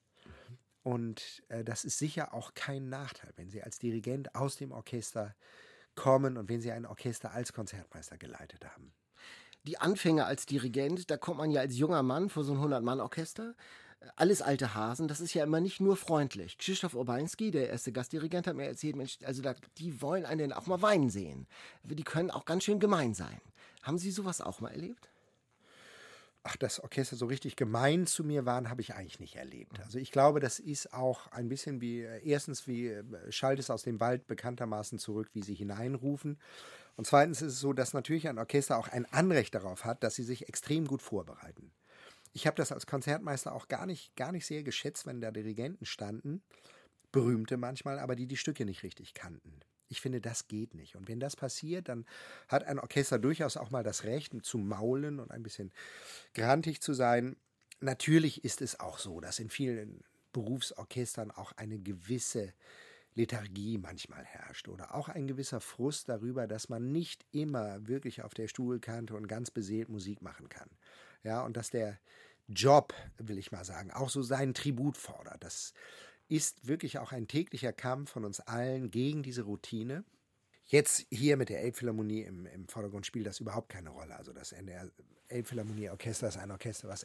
Und das ist sicher auch kein Nachteil, wenn Sie als Dirigent aus dem Orchester kommen und wenn Sie ein Orchester als Konzertmeister geleitet haben. Die Anfänge als Dirigent, da kommt man ja als junger Mann vor so ein 100-Mann-Orchester. alles alte Hasen, das ist ja immer nicht nur freundlich. Krzysztof Urbański, der erste Gastdirigent, hat mir erzählt, Mensch, also die wollen einen auch mal weinen sehen. Die können auch ganz schön gemein sein. Haben Sie sowas auch mal erlebt? Ach, das Orchester so richtig gemein zu mir waren, habe ich eigentlich nicht erlebt. Also ich glaube, das ist auch ein bisschen erstens wie schallt es aus dem Wald bekanntermaßen zurück, wie sie hineinrufen. Und zweitens ist es so, dass natürlich ein Orchester auch ein Anrecht darauf hat, dass sie sich extrem gut vorbereiten. Ich habe das als Konzertmeister auch gar nicht sehr geschätzt, wenn da Dirigenten standen, berühmte manchmal, aber die Stücke nicht richtig kannten. Ich finde, das geht nicht. Und wenn das passiert, dann hat ein Orchester durchaus auch mal das Recht, zu maulen und ein bisschen grantig zu sein. Natürlich ist es auch so, dass in vielen Berufsorchestern auch eine gewisse Lethargie manchmal herrscht oder auch ein gewisser Frust darüber, dass man nicht immer wirklich auf der Stuhlkante und ganz beseelt Musik machen kann. Ja, und dass der Job, will ich mal sagen, auch so seinen Tribut fordert. Das ist wirklich auch ein täglicher Kampf von uns allen gegen diese Routine. Jetzt hier mit der Elbphilharmonie im Vordergrund spielt das überhaupt keine Rolle. Also das NDR Elbphilharmonie-Orchester ist ein Orchester, was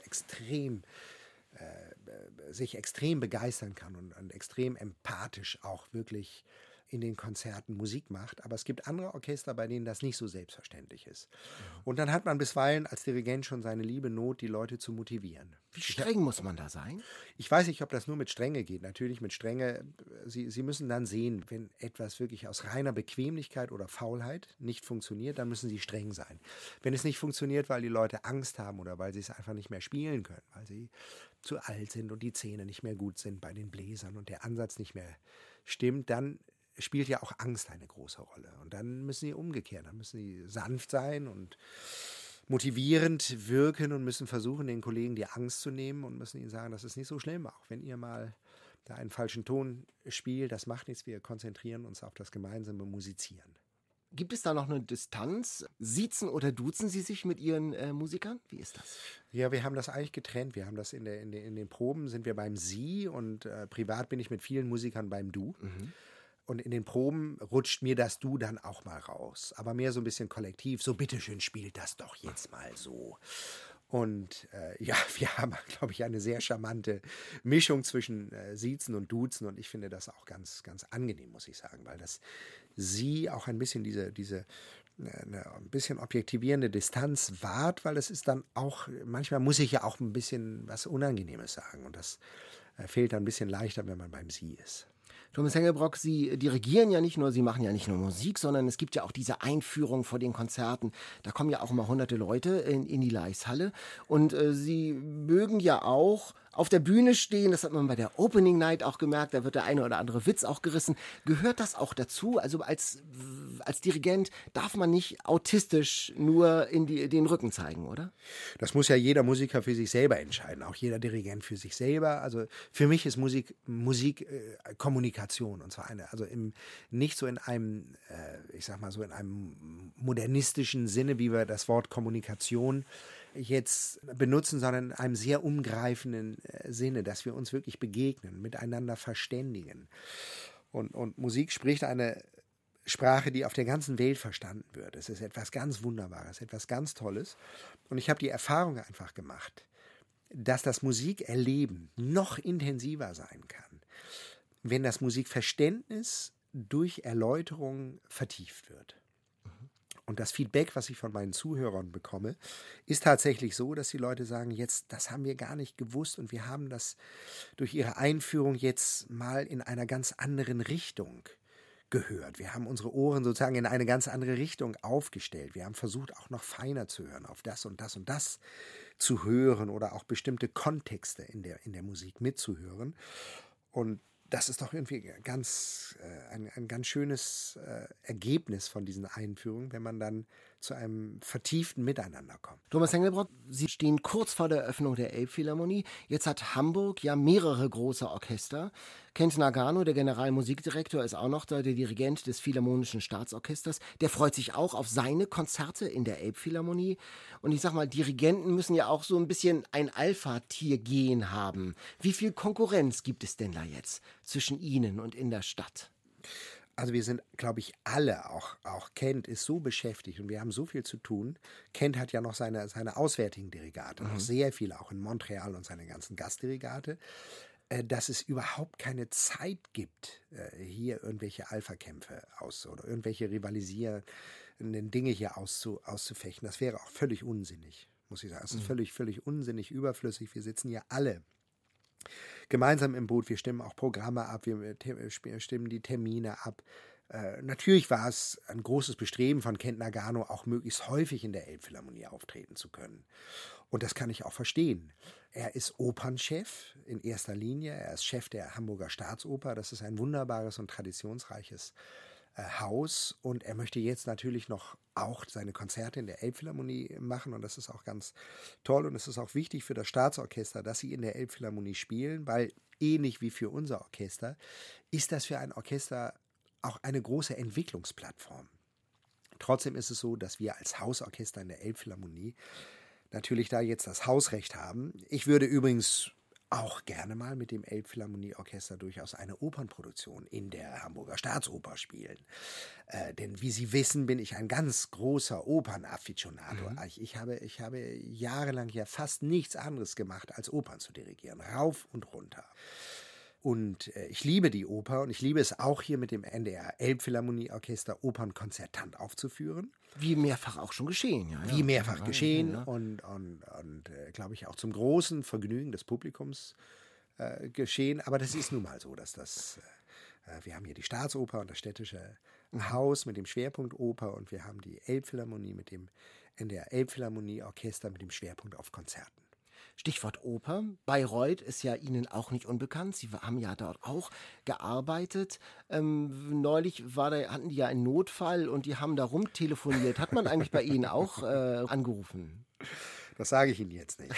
sich extrem begeistern kann und extrem empathisch auch wirklich in den Konzerten Musik macht. Aber es gibt andere Orchester, bei denen das nicht so selbstverständlich ist. Und dann hat man bisweilen als Dirigent schon seine liebe Not, die Leute zu motivieren. Wie streng muss man da sein? Ich weiß nicht, ob das nur mit Strenge geht. Natürlich mit Strenge. Sie müssen dann sehen, wenn etwas wirklich aus reiner Bequemlichkeit oder Faulheit nicht funktioniert, dann müssen Sie streng sein. Wenn es nicht funktioniert, weil die Leute Angst haben oder weil sie es einfach nicht mehr spielen können, weil sie zu alt sind und die Zähne nicht mehr gut sind bei den Bläsern und der Ansatz nicht mehr stimmt, dann spielt ja auch Angst eine große Rolle. Und dann müssen sie umgekehrt, dann müssen sie sanft sein und motivierend wirken und müssen versuchen, den Kollegen die Angst zu nehmen und müssen ihnen sagen, das ist nicht so schlimm, auch wenn ihr mal da einen falschen Ton spielt, das macht nichts, wir konzentrieren uns auf das gemeinsame Musizieren. Gibt es da noch eine Distanz? Siezen oder duzen Sie sich mit Ihren Musikern? Wie ist das? Ja, wir haben das eigentlich getrennt. Wir haben das in den Proben sind wir beim Sie und privat bin ich mit vielen Musikern beim Du. Mhm. Und in den Proben rutscht mir das Du dann auch mal raus. Aber mehr so ein bisschen kollektiv. So, bitteschön, spielt das doch jetzt mal so. Und ja, wir haben, glaube ich, eine sehr charmante Mischung zwischen Siezen und Duzen. Und ich finde das auch ganz, ganz angenehm, muss ich sagen. Weil das Sie auch ein bisschen diese ein bisschen objektivierende Distanz wahrt. Weil es ist dann auch, manchmal muss ich ja auch ein bisschen was Unangenehmes sagen. Und das fehlt dann ein bisschen leichter, wenn man beim Sie ist. Thomas Hengelbrock, Sie dirigieren ja nicht nur, Sie machen ja nicht nur Musik, sondern es gibt ja auch diese Einführung vor den Konzerten. Da kommen ja auch immer hunderte Leute in die Leishalle und Sie mögen ja auch auf der Bühne stehen, das hat man bei der Opening Night auch gemerkt, da wird der eine oder andere Witz auch gerissen. Gehört das auch dazu? Also als Dirigent darf man nicht autistisch nur den Rücken zeigen, oder? Das muss ja jeder Musiker für sich selber entscheiden, auch jeder Dirigent für sich selber. Also für mich ist Musik Kommunikation und zwar nicht so in einem, ich sag mal so in einem modernistischen Sinne, wie wir das Wort Kommunikation jetzt benutzen, sondern in einem sehr umgreifenden Sinne, dass wir uns wirklich begegnen, miteinander verständigen. Und Musik spricht eine Sprache, die auf der ganzen Welt verstanden wird. Es ist etwas ganz Wunderbares, etwas ganz Tolles. Und ich habe die Erfahrung einfach gemacht, dass das Musikerleben noch intensiver sein kann, wenn das Musikverständnis durch Erläuterung vertieft wird. Und das Feedback, was ich von meinen Zuhörern bekomme, ist tatsächlich so, dass die Leute sagen, jetzt, das haben wir gar nicht gewusst und wir haben das durch ihre Einführung jetzt mal in einer ganz anderen Richtung gehört. Wir haben unsere Ohren sozusagen in eine ganz andere Richtung aufgestellt. Wir haben versucht, auch noch feiner zu hören, auf das und das und das zu hören oder auch bestimmte Kontexte in der Musik mitzuhören. Und das ist doch irgendwie ein ganz schönes Ergebnis von diesen Einführungen, wenn man dann zu einem vertieften Miteinander kommt. Thomas Hengelbrock, Sie stehen kurz vor der Eröffnung der Elbphilharmonie. Jetzt hat Hamburg ja mehrere große Orchester. Kent Nagano, der Generalmusikdirektor, ist auch noch da, der Dirigent des Philharmonischen Staatsorchesters. Der freut sich auch auf seine Konzerte in der Elbphilharmonie. Und ich sag mal, Dirigenten müssen ja auch so ein bisschen ein Alpha-Tier-Gen haben. Wie viel Konkurrenz gibt es denn da jetzt zwischen Ihnen und in der Stadt? Also wir sind, glaube ich, alle, auch Kent ist so beschäftigt und wir haben so viel zu tun. Kent hat ja noch seine auswärtigen Dirigate, noch sehr viele, auch in Montreal und seine ganzen Gastdirigate, dass es überhaupt keine Zeit gibt, hier irgendwelche Alpha-Kämpfe oder irgendwelche rivalisierenden Dinge hier auszufechten. Das wäre auch völlig unsinnig, muss ich sagen. Es ist völlig unsinnig, überflüssig. Wir sitzen hier alle gemeinsam im Boot, wir stimmen auch Programme ab, wir stimmen die Termine ab. Natürlich war es ein großes Bestreben von Kent Nagano, auch möglichst häufig in der Elbphilharmonie auftreten zu können. Und das kann ich auch verstehen. Er ist Opernchef in erster Linie, er ist Chef der Hamburger Staatsoper, das ist ein wunderbares und traditionsreiches Haus, und er möchte jetzt natürlich noch auch seine Konzerte in der Elbphilharmonie machen, und das ist auch ganz toll, und es ist auch wichtig für das Staatsorchester, dass sie in der Elbphilharmonie spielen, weil ähnlich wie für unser Orchester ist das für ein Orchester auch eine große Entwicklungsplattform. Trotzdem ist es so, dass wir als Hausorchester in der Elbphilharmonie natürlich da jetzt das Hausrecht haben. Ich würde übrigens auch gerne mal mit dem Elbphilharmonieorchester durchaus eine Opernproduktion in der Hamburger Staatsoper spielen. Denn wie Sie wissen, bin ich ein ganz großer Opernafficionado. Ich habe jahrelang ja fast nichts anderes gemacht, als Opern zu dirigieren, rauf und runter. Und ich liebe die Oper, und ich liebe es auch hier mit dem NDR Elbphilharmonieorchester Opernkonzertant aufzuführen. Wie mehrfach auch schon geschehen. Ja, Wie mehrfach geschehen und glaube ich auch zum großen Vergnügen des Publikums geschehen. Aber das ist nun mal so, dass wir haben hier die Staatsoper und das städtische Haus mit dem Schwerpunkt Oper, und wir haben die Elbphilharmonie mit dem NDR Elbphilharmonieorchester mit dem Schwerpunkt auf Konzerten. Stichwort Oper. Bayreuth ist ja Ihnen auch nicht unbekannt. Sie haben ja dort auch gearbeitet. Neulich hatten die ja einen Notfall und die haben da rumtelefoniert. Hat man eigentlich bei Ihnen auch angerufen? Das sage ich Ihnen jetzt nicht.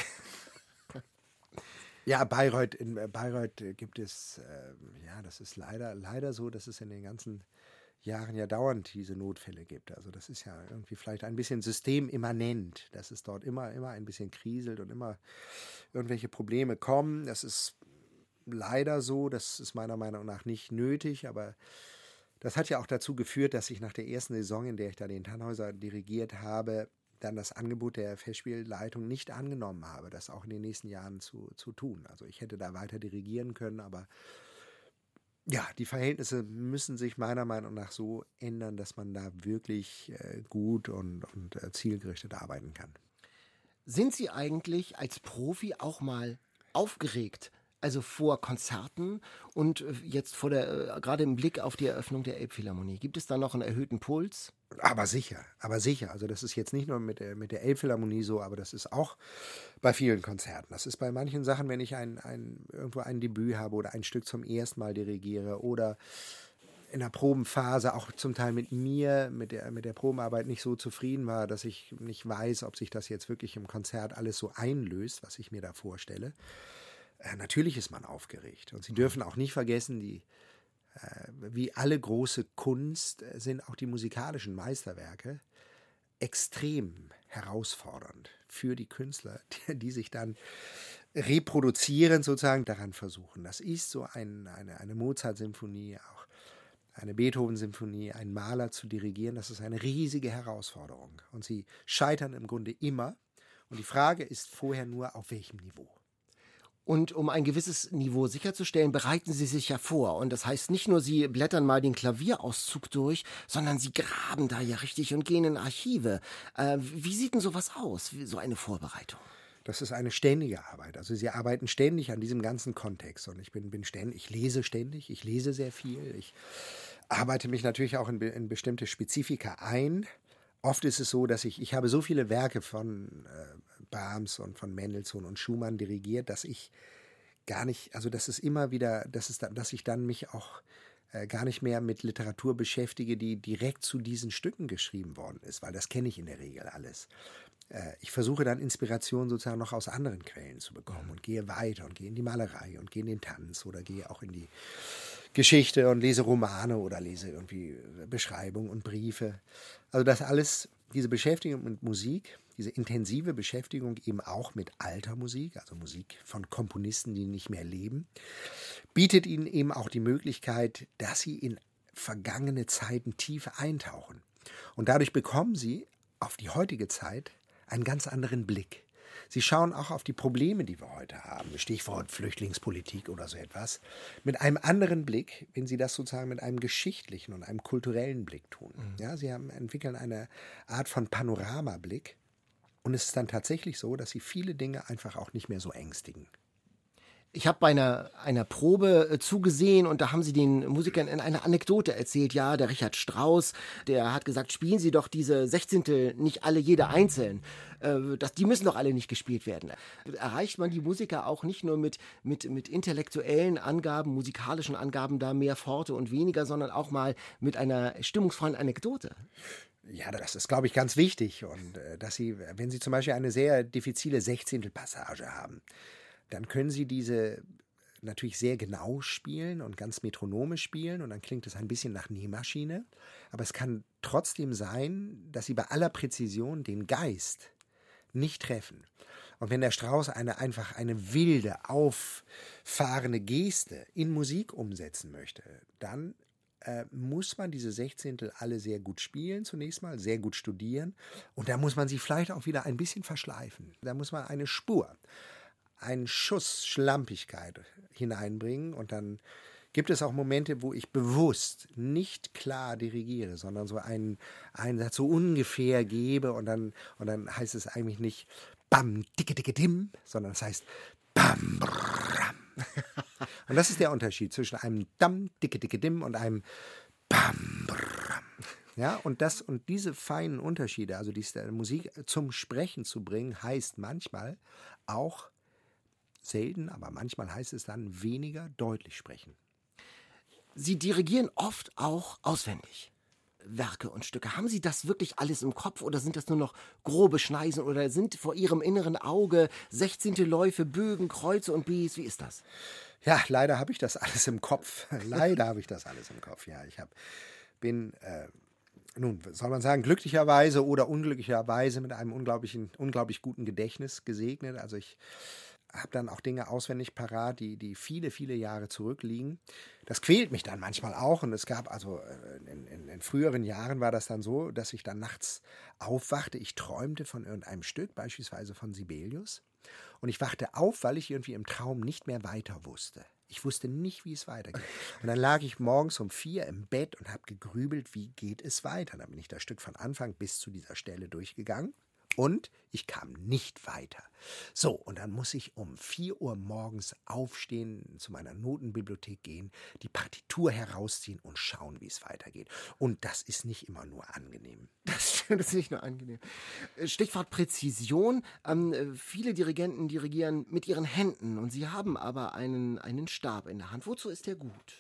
Ja, in Bayreuth gibt es, das ist leider so, dass es in den ganzen Jahren ja dauernd diese Notfälle gibt. Also das ist ja irgendwie vielleicht ein bisschen systemimmanent, dass es dort immer ein bisschen kriselt und immer irgendwelche Probleme kommen. Das ist leider so, das ist meiner Meinung nach nicht nötig, aber das hat ja auch dazu geführt, dass ich nach der ersten Saison, in der ich da den Tannhäuser dirigiert habe, dann das Angebot der Festspielleitung nicht angenommen habe, das auch in den nächsten Jahren zu tun. Also ich hätte da weiter dirigieren können, aber ja, die Verhältnisse müssen sich meiner Meinung nach so ändern, dass man da wirklich gut und zielgerichtet arbeiten kann. Sind Sie eigentlich als Profi auch mal aufgeregt? Also vor Konzerten und jetzt gerade im Blick auf die Eröffnung der Elbphilharmonie. Gibt es da noch einen erhöhten Puls? Aber sicher. Also das ist jetzt nicht nur mit der Elbphilharmonie so, aber das ist auch bei vielen Konzerten. Das ist bei manchen Sachen, wenn ich irgendwo ein Debüt habe oder ein Stück zum ersten Mal dirigiere oder in der Probenphase auch zum Teil mit der Probenarbeit nicht so zufrieden war, dass ich nicht weiß, ob sich das jetzt wirklich im Konzert alles so einlöst, was ich mir da vorstelle. Natürlich ist man aufgeregt. Und Sie dürfen auch nicht vergessen, wie alle große Kunst sind auch die musikalischen Meisterwerke extrem herausfordernd für die Künstler, die sich dann reproduzierend sozusagen daran versuchen. Das ist so eine Mozart-Symphonie, auch eine Beethoven-Symphonie, einen Maler zu dirigieren. Das ist eine riesige Herausforderung. Und sie scheitern im Grunde immer. Und die Frage ist vorher nur, auf welchem Niveau. Und um ein gewisses Niveau sicherzustellen, bereiten Sie sich ja vor. Und das heißt nicht nur, Sie blättern mal den Klavierauszug durch, sondern Sie graben da ja richtig und gehen in Archive. Wie sieht denn sowas aus, so eine Vorbereitung? Das ist eine ständige Arbeit. Also Sie arbeiten ständig an diesem ganzen Kontext. Und ich lese ständig, ich lese sehr viel. Ich arbeite mich natürlich auch in bestimmte Spezifika ein. Oft ist es so, dass ich habe so viele Werke von Brahms und von Mendelssohn und Schumann dirigiert, dass ich gar nicht, also das ist immer wieder, dass ich dann mich auch gar nicht mehr mit Literatur beschäftige, die direkt zu diesen Stücken geschrieben worden ist, weil das kenne ich in der Regel alles. Ich versuche dann Inspiration sozusagen noch aus anderen Quellen zu bekommen und gehe weiter und gehe in die Malerei und gehe in den Tanz oder gehe auch in die Geschichte und lese Romane oder lese irgendwie Beschreibungen und Briefe. Also das alles, diese Beschäftigung mit Musik, diese intensive Beschäftigung eben auch mit alter Musik, also Musik von Komponisten, die nicht mehr leben, bietet ihnen eben auch die Möglichkeit, dass sie in vergangene Zeiten tief eintauchen. Und dadurch bekommen sie auf die heutige Zeit einen ganz anderen Blick. Sie schauen auch auf die Probleme, die wir heute haben, Stichwort Flüchtlingspolitik oder so etwas, mit einem anderen Blick, wenn Sie das sozusagen mit einem geschichtlichen und einem kulturellen Blick tun. Ja, Sie entwickeln eine Art von Panoramablick und es ist dann tatsächlich so, dass Sie viele Dinge einfach auch nicht mehr so ängstigen. Ich habe bei einer Probe zugesehen und da haben sie den Musikern in einer Anekdote erzählt, ja, der Richard Strauss, der hat gesagt, spielen Sie doch diese Sechzehntel nicht alle, jede einzeln. Die müssen doch alle nicht gespielt werden. Erreicht man die Musiker auch nicht nur mit intellektuellen Angaben, musikalischen Angaben, da mehr Forte und weniger, sondern auch mal mit einer stimmungsvollen Anekdote? Ja, das ist, glaube ich, ganz wichtig. Und dass Sie, wenn Sie zum Beispiel eine sehr diffizile Sechzehntelpassage haben, dann können Sie diese natürlich sehr genau spielen und ganz metronomisch spielen und dann klingt es ein bisschen nach Nähmaschine. Aber es kann trotzdem sein, dass Sie bei aller Präzision den Geist nicht treffen. Und wenn der Strauss einfach eine wilde, auffahrende Geste in Musik umsetzen möchte, dann muss man diese Sechzehntel alle sehr gut spielen, zunächst mal, sehr gut studieren. Und da muss man sie vielleicht auch wieder ein bisschen verschleifen. Da muss man eine Spur, einen Schuss Schlampigkeit hineinbringen und dann gibt es auch Momente, wo ich bewusst nicht klar dirigiere, sondern so einen Satz so ungefähr gebe und dann heißt es eigentlich nicht bam, dicke, dicke, dim, sondern es heißt bam, bram. Und das ist der Unterschied zwischen einem dam, dicke, dicke, dim und einem bam, bram. Ja, und diese feinen Unterschiede, also diese Musik zum Sprechen zu bringen, heißt manchmal auch selten, aber manchmal heißt es dann weniger deutlich sprechen. Sie dirigieren oft auch auswendig Werke und Stücke. Haben Sie das wirklich alles im Kopf oder sind das nur noch grobe Schneisen oder sind vor Ihrem inneren Auge 16. Läufe, Bögen, Kreuze und Bs? Wie ist das? Ja, leider habe ich das alles im Kopf. Ja, bin nun, soll man sagen, glücklicherweise oder unglücklicherweise mit einem unglaublich guten Gedächtnis gesegnet. Also ich habe dann auch Dinge auswendig parat, die viele, viele Jahre zurückliegen. Das quält mich dann manchmal auch und es gab also in früheren Jahren war das dann so, dass ich dann nachts aufwachte, ich träumte von irgendeinem Stück, beispielsweise von Sibelius und ich wachte auf, weil ich irgendwie im Traum nicht mehr weiter wusste. Ich wusste nicht, wie es weitergeht. Und dann lag ich morgens um 4 im Bett und habe gegrübelt, wie geht es weiter. Dann bin ich das Stück von Anfang bis zu dieser Stelle durchgegangen. Und ich kam nicht weiter. So, und dann muss ich um 4 Uhr morgens aufstehen, zu meiner Notenbibliothek gehen, die Partitur herausziehen und schauen, wie es weitergeht. Und das ist nicht immer nur angenehm. Das ist nicht nur angenehm. Stichwort Präzision. Viele Dirigenten dirigieren mit ihren Händen und sie haben aber einen Stab in der Hand. Wozu ist der gut?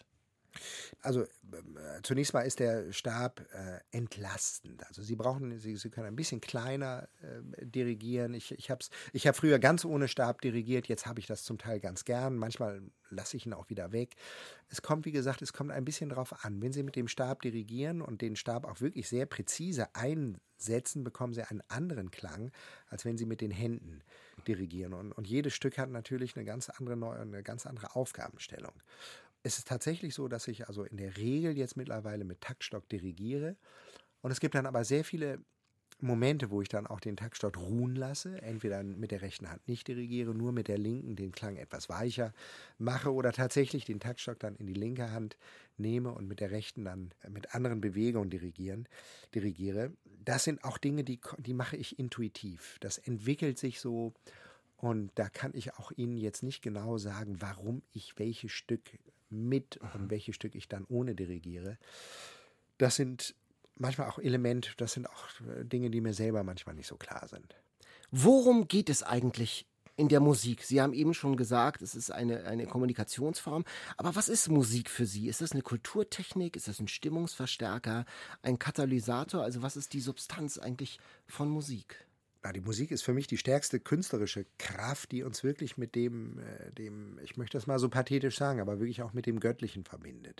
Also zunächst mal ist der Stab entlastend. Also Sie können ein bisschen kleiner dirigieren. Ich habe früher ganz ohne Stab dirigiert, jetzt habe ich das zum Teil ganz gern. Manchmal lasse ich ihn auch wieder weg. Es kommt, wie gesagt, ein bisschen drauf an. Wenn Sie mit dem Stab dirigieren und den Stab auch wirklich sehr präzise einsetzen, bekommen Sie einen anderen Klang, als wenn Sie mit den Händen dirigieren. Und jedes Stück hat natürlich eine ganz andere Aufgabenstellung. Es ist tatsächlich so, dass ich also in der Regel jetzt mittlerweile mit Taktstock dirigiere. Und es gibt dann aber sehr viele Momente, wo ich dann auch den Taktstock ruhen lasse. Entweder mit der rechten Hand nicht dirigiere, nur mit der linken den Klang etwas weicher mache oder tatsächlich den Taktstock dann in die linke Hand nehme und mit der rechten dann mit anderen Bewegungen dirigiere. Das sind auch Dinge, die mache ich intuitiv. Das entwickelt sich so. Und da kann ich auch Ihnen jetzt nicht genau sagen, warum ich welches Stück mit und welches Stück ich dann ohne dirigiere. Das sind manchmal auch Elemente, das sind auch Dinge, die mir selber manchmal nicht so klar sind. Worum geht es eigentlich in der Musik? Sie haben eben schon gesagt, es ist eine Kommunikationsform. Aber was ist Musik für Sie? Ist das eine Kulturtechnik? Ist das ein Stimmungsverstärker? Ein Katalysator? Also was ist die Substanz eigentlich von Musik? Die Musik ist für mich die stärkste künstlerische Kraft, die uns wirklich mit dem, ich möchte das mal so pathetisch sagen, aber wirklich auch mit dem Göttlichen verbindet.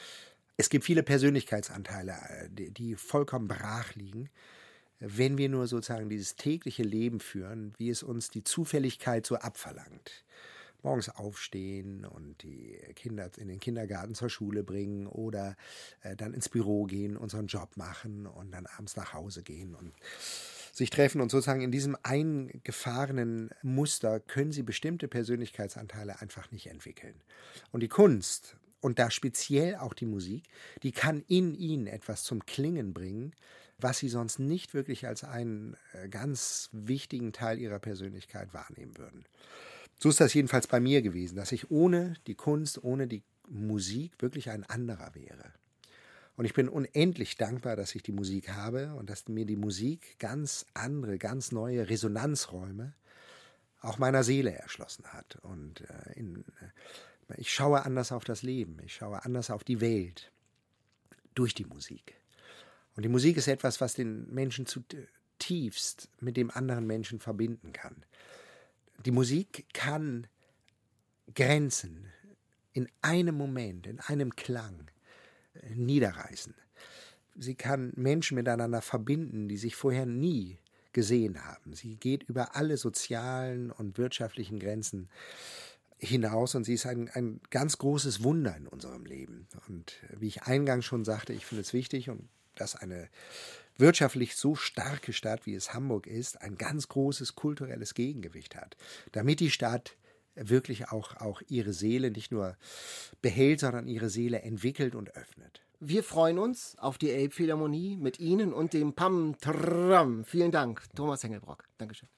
Es gibt viele Persönlichkeitsanteile, die vollkommen brach liegen, wenn wir nur sozusagen dieses tägliche Leben führen, wie es uns die Zufälligkeit so abverlangt. morgens aufstehen und die Kinder in den Kindergarten, zur Schule bringen oder dann ins Büro gehen, unseren Job machen und dann abends nach Hause gehen und sich treffen. Und sozusagen in diesem eingefahrenen Muster können sie bestimmte Persönlichkeitsanteile einfach nicht entwickeln. Und die Kunst, und da speziell auch die Musik, die kann in ihnen etwas zum Klingen bringen, was sie sonst nicht wirklich als einen ganz wichtigen Teil ihrer Persönlichkeit wahrnehmen würden. So ist das jedenfalls bei mir gewesen, dass ich ohne die Kunst, ohne die Musik wirklich ein anderer wäre. Und ich bin unendlich dankbar, dass ich die Musik habe und dass mir die Musik ganz andere, ganz neue Resonanzräume auch meiner Seele erschlossen hat. Und ich schaue anders auf das Leben, ich schaue anders auf die Welt durch die Musik. Und die Musik ist etwas, was den Menschen zutiefst mit dem anderen Menschen verbinden kann. Die Musik kann Grenzen in einem Moment, in einem Klang niederreißen. Sie kann Menschen miteinander verbinden, die sich vorher nie gesehen haben. Sie geht über alle sozialen und wirtschaftlichen Grenzen hinaus und sie ist ein ganz großes Wunder in unserem Leben. Und wie ich eingangs schon sagte, ich finde es wichtig, und dass eine wirtschaftlich so starke Stadt, wie es Hamburg ist, ein ganz großes kulturelles Gegengewicht hat, damit die Stadt wirklich auch ihre Seele nicht nur behält, sondern ihre Seele entwickelt und öffnet. Wir freuen uns auf die Elbphilharmonie mit Ihnen und dem Pam Tram. Vielen Dank, Thomas Hengelbrock. Dankeschön.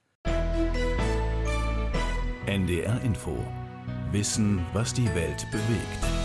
NDR Info. Wissen, was die Welt bewegt.